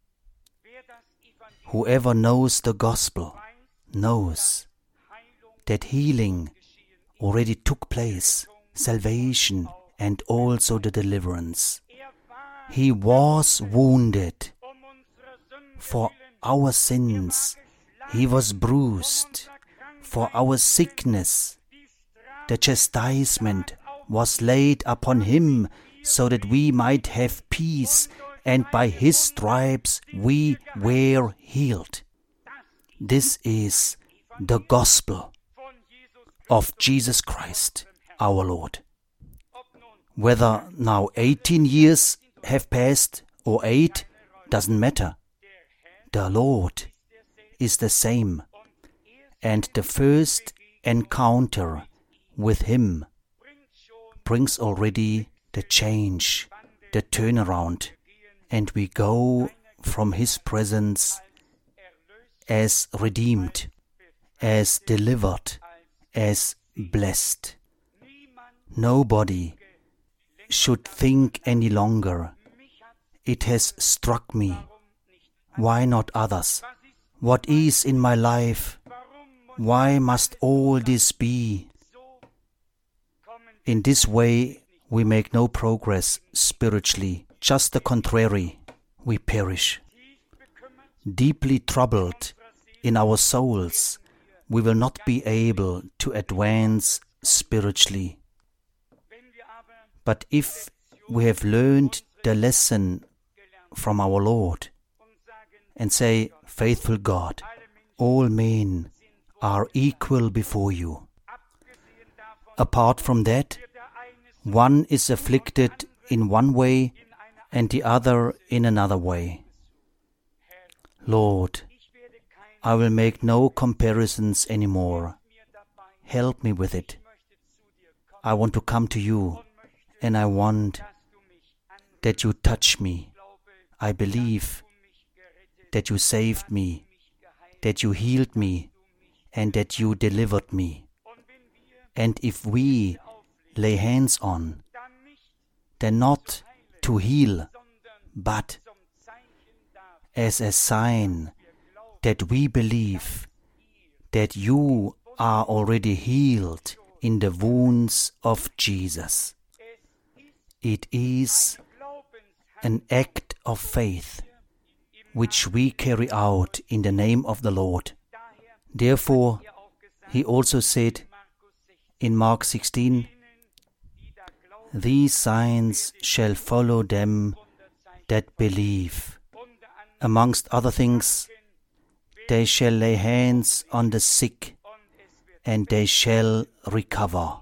Whoever knows the gospel knows that healing already took place, salvation, and also the deliverance. He was wounded for our sins. He was bruised for our sickness. The chastisement was laid upon Him so that we might have peace, and by His stripes we were healed. This is the gospel of Jesus Christ, our Lord. Whether now eighteen years have passed or eight, doesn't matter. The Lord is the same, and the first encounter with Him brings already the change, the turnaround, and we go from His presence as redeemed, as delivered, as blessed. Nobody should think any longer, it has struck me. Why not others? What is in my life? Why must all this be? In this way, we make no progress spiritually. Just the contrary, we perish. Deeply troubled in our souls, we will not be able to advance spiritually. But if we have learned the lesson from our Lord and say, "Faithful God, all men are equal before you." Apart from that, one is afflicted in one way and the other in another way. Lord, I will make no comparisons anymore. Help me with it. I want to come to you, and I want that you touch me. I believe that you saved me, that you healed me, and that you delivered me. And if we lay hands on, then not to heal, but as a sign that we believe that you are already healed in the wounds of Jesus. It is an act of faith which we carry out in the name of the Lord. Therefore, He also said in Mark sixteen, "These signs shall follow them that believe. Amongst other things, they shall lay hands on the sick, and they shall recover."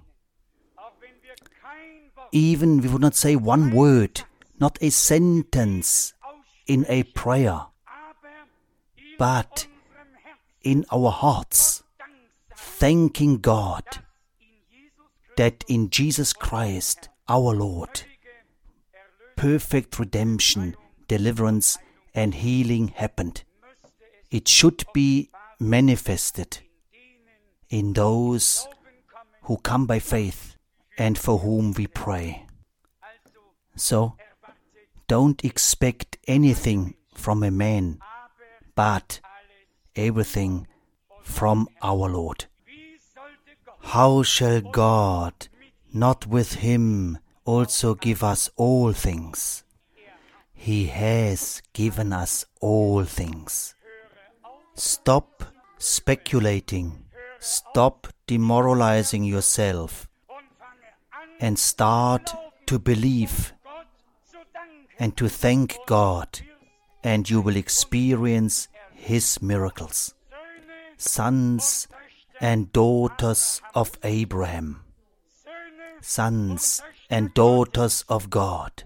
Even we would not say one word, not a sentence in a prayer, but in our hearts, thanking God that in Jesus Christ, our Lord, perfect redemption, deliverance, and healing happened. It should be manifested in those who come by faith and for whom we pray. So, don't expect anything from a man, but everything from our Lord. How shall God not with Him also give us all things? He has given us all things. Stop speculating, stop demoralizing yourself, and start to believe and to thank God, and you will experience His miracles. Sons and daughters of Abraham, sons and daughters of God,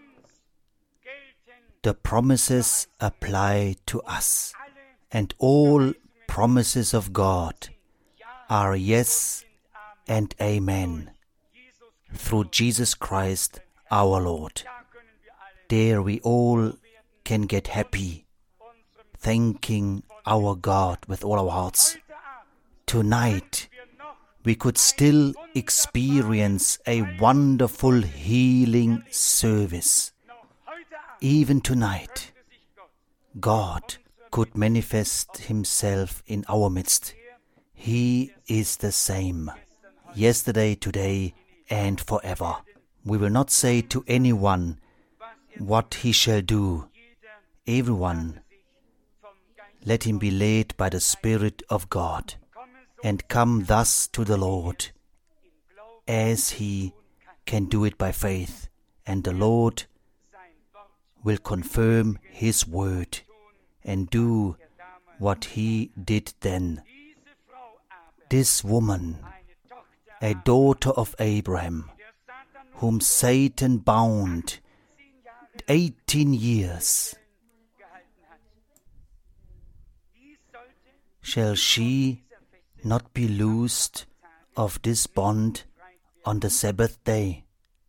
the promises apply to us, and all promises of God are yes and amen through Jesus Christ our Lord. There we all can get happy, thanking our God with all our hearts. Tonight, we could still experience a wonderful healing service. Even tonight, God could manifest Himself in our midst. He is the same, yesterday, today, and forever. We will not say to anyone what he shall do. Everyone, let him be led by the Spirit of God, and come thus to the Lord, as he can do it by faith, and the Lord will confirm His word and do what He did then. This woman, a daughter of Abraham, whom Satan bound eighteen years, shall she not be loosed of this bond on the Sabbath day.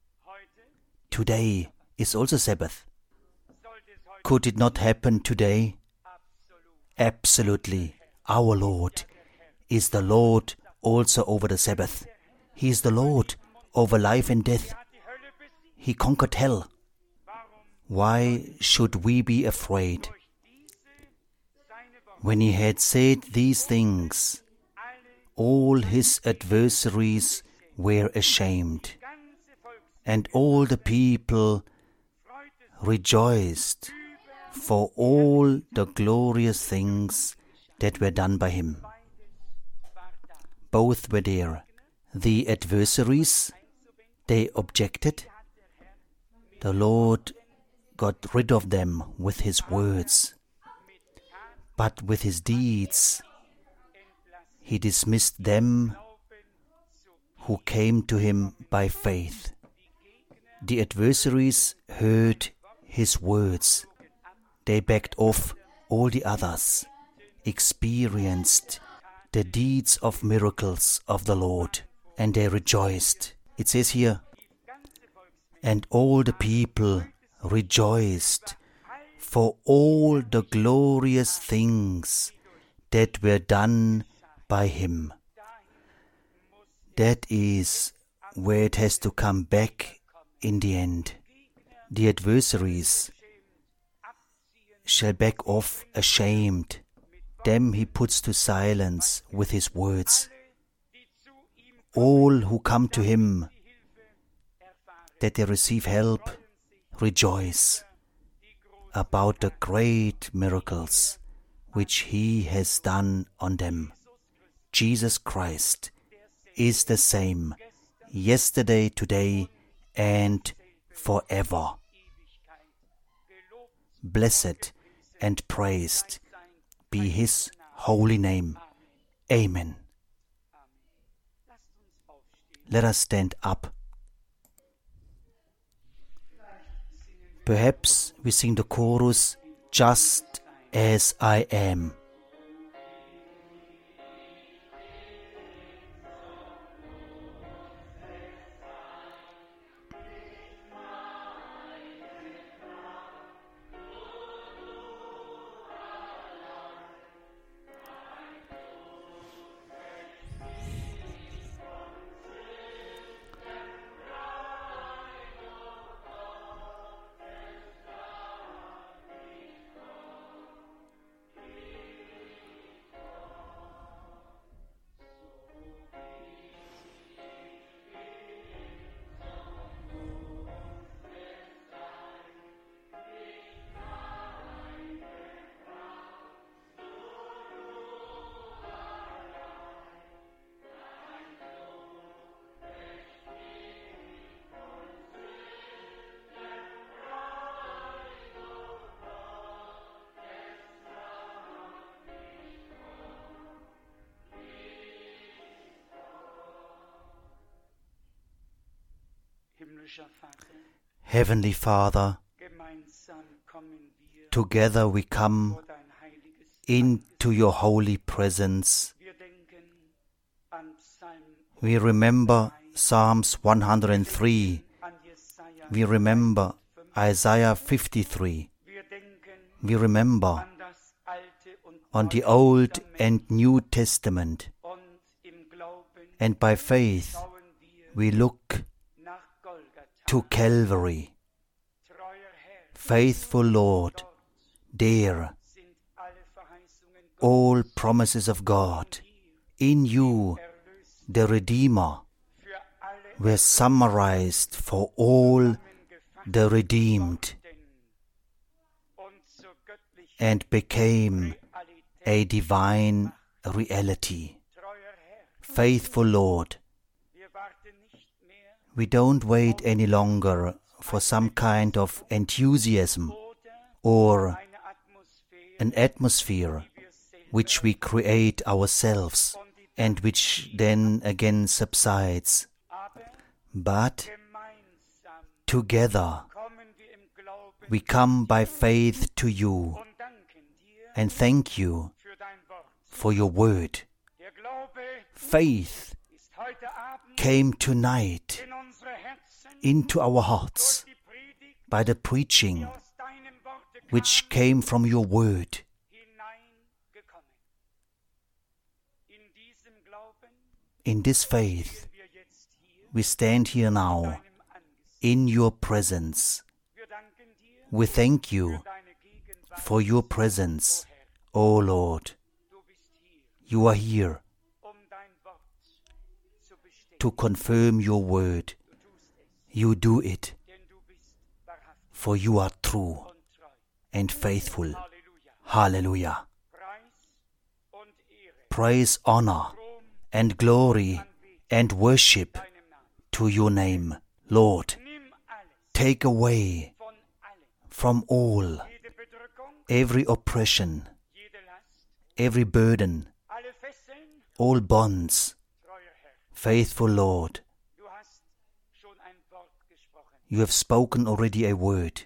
Today is also Sabbath. Could it not happen today? Absolutely. Our Lord is the Lord also over the Sabbath. He is the Lord over life and death. He conquered hell. Why should we be afraid? When he had said these things, all his adversaries were ashamed, and all the people rejoiced for all the glorious things that were done by him. Both were there. The adversaries, they objected. The Lord got rid of them with his words, but with his deeds he dismissed them who came to him by faith. The adversaries heard his words. They backed off. All the others experienced the deeds of miracles of the Lord, and they rejoiced. It says here, and all the people rejoiced for all the glorious things that were done by him. That is where it has to come back in the end. The adversaries shall back off ashamed. Them he puts to silence with his words. All who come to him, that they receive help, rejoice about the great miracles which he has done on them. Jesus Christ is the same yesterday, today, and forever. Blessed and praised be his holy name. Amen. Let us stand up. Perhaps we sing the chorus, Just as I Am. Heavenly Father, together we come into your holy presence. We remember Psalms one hundred three. We remember Isaiah fifty-three. We remember on the Old and New Testament. And by faith we look to Calvary. Faithful Lord, there all promises of God in you, the Redeemer, were summarized for all the redeemed and became a divine reality. Faithful Lord, we don't wait any longer for some kind of enthusiasm or an atmosphere which we create ourselves and which then again subsides. But together we come by faith to you and thank you for your word. faith came tonight into our hearts by the preaching which came from your word. In this faith, we stand here now in your presence. We thank you for your presence, O Lord. You are here to confirm your word. You do it, for you are true and faithful. Hallelujah. Praise, honor, and glory and worship to your name, Lord. Take away from all every oppression, every burden, all bonds. Faithful Lord, you have spoken already a word,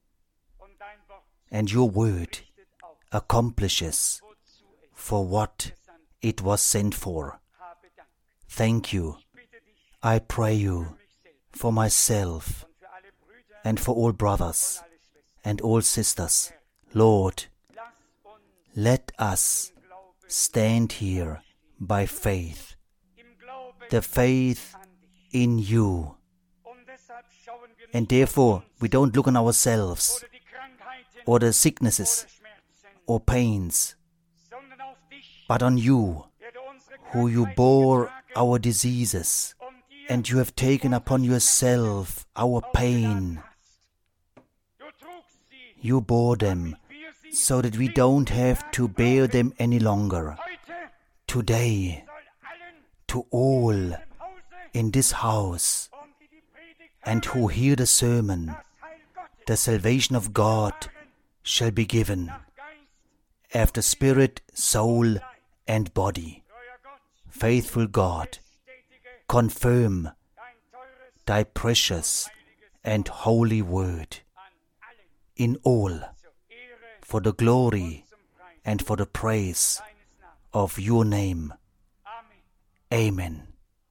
and your word accomplishes for what it was sent for. Thank you. I pray you for myself and for all brothers and all sisters. Lord, let us stand here by faith, the faith in you. And therefore, we don't look on ourselves or the sicknesses or pains, but on you, who you bore our diseases, and you have taken upon yourself our pain. You bore them so that we don't have to bear them any longer. Today, to all in this house and who hear the sermon, the salvation of God shall be given after spirit, soul, and body. Faithful God, confirm thy precious and holy word in all, for the glory and for the praise of your name. Amen.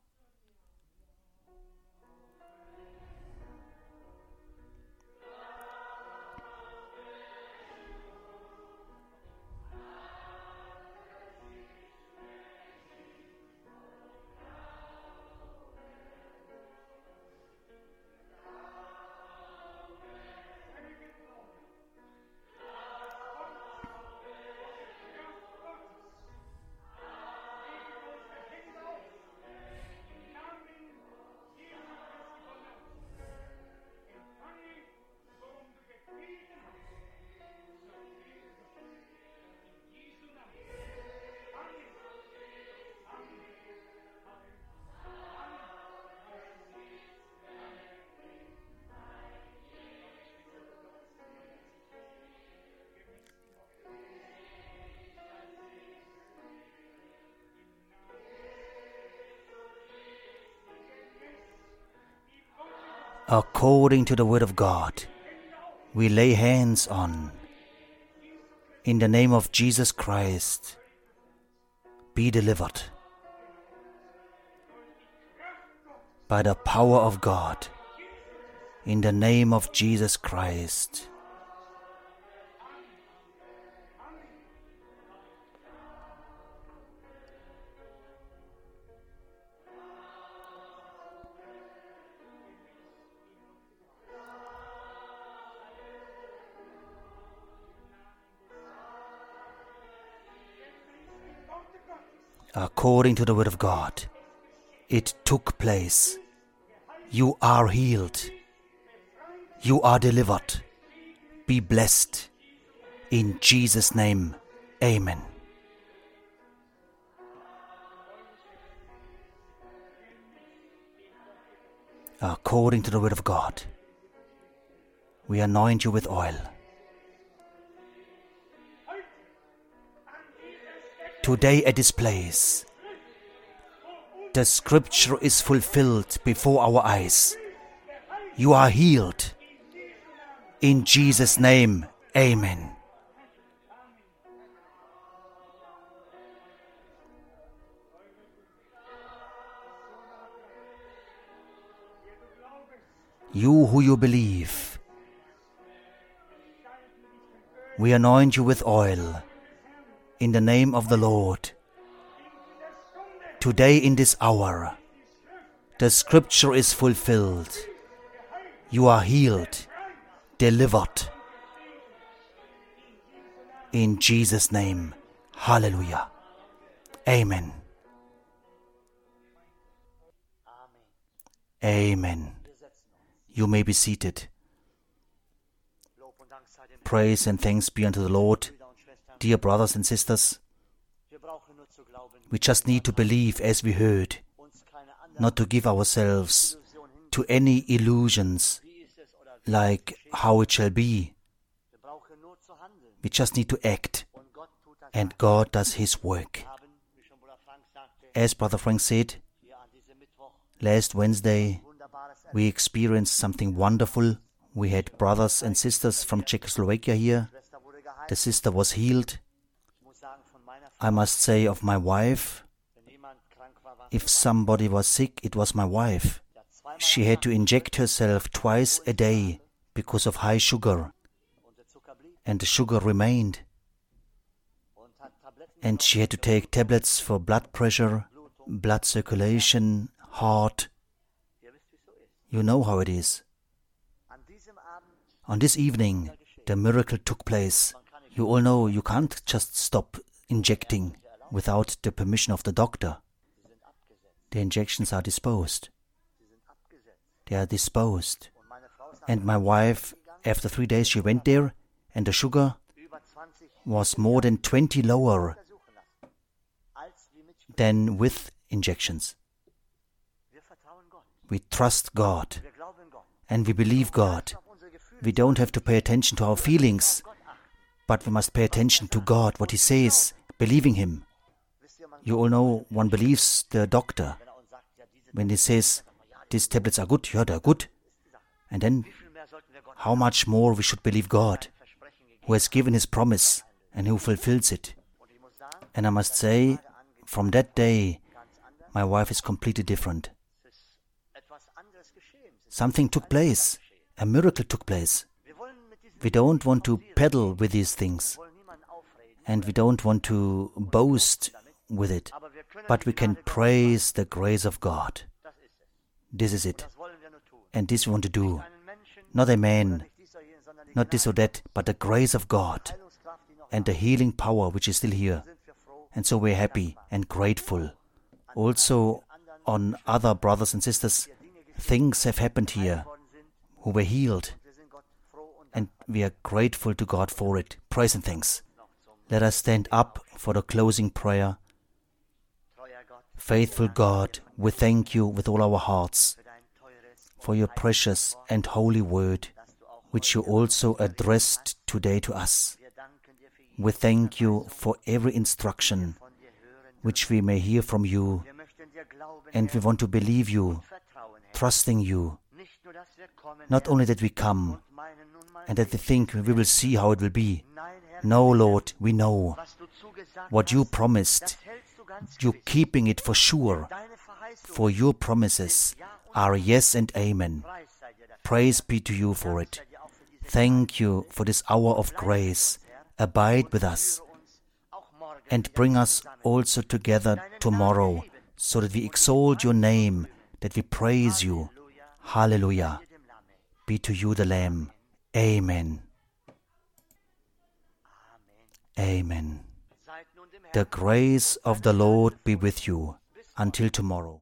According to the word of God, we lay hands on. In the name of Jesus Christ, be delivered. By the power of God, in the name of Jesus Christ. According to the word of God, it took place. You are healed. You are delivered. Be blessed. In Jesus' name, amen. According to the word of God, we anoint you with oil. Today at this place, the scripture is fulfilled before our eyes. You are healed. In Jesus' name, amen. You who you believe, we anoint you with oil in the name of the Lord. Today in this hour, the scripture is fulfilled. You are healed, delivered. In Jesus' name, hallelujah. Amen. Amen. You may be seated. Praise and thanks be unto the Lord. Dear brothers and sisters, we just need to believe as we heard, not to give ourselves to any illusions like how it shall be. We just need to act, and God does His work. As Brother Frank said, last Wednesday we experienced something wonderful. We had brothers and sisters from Czechoslovakia here. The sister was healed. I must say of my wife, if somebody was sick, it was my wife. She had to inject herself twice a day because of high sugar, and the sugar remained. And she had to take tablets for blood pressure, blood circulation, heart. You know how it is. On this evening, the miracle took place. You all know you can't just stop injecting without the permission of the doctor. The injections are disposed. They are disposed. And my wife, after three days, she went there, and the sugar was more than twenty lower than with injections. We trust God, and we believe God. We don't have to pay attention to our feelings, but we must pay attention to God, what He says, believing Him. You all know one believes the doctor. When he says, these tablets are good, yeah, they're good. And then, how much more we should believe God, who has given His promise and who fulfills it. And I must say, from that day, my wife is completely different. Something took place. A miracle took place. We don't want to peddle with these things, and we don't want to boast with it, but we can praise the grace of God. This is it. And this we want to do. Not a man, not this or that, but the grace of God and the healing power which is still here. And so we're happy and grateful. Also on other brothers and sisters, things have happened here who were healed, and we are grateful to God for it. Praise and thanks. Let us stand up for the closing prayer. Faithful God, we thank you with all our hearts for your precious and holy word, which you also addressed today to us. We thank you for every instruction which we may hear from you, and we want to believe you, trusting you. Not only that we come and that we think we will see how it will be. No, Lord, we know what you promised. You're keeping it for sure. For your promises are yes and amen. Praise be to you for it. Thank you for this hour of grace. Abide with us and bring us also together tomorrow, so that we exalt your name, that we praise you. Hallelujah. Be to you the Lamb. Amen. Amen. The grace of the Lord be with you until tomorrow.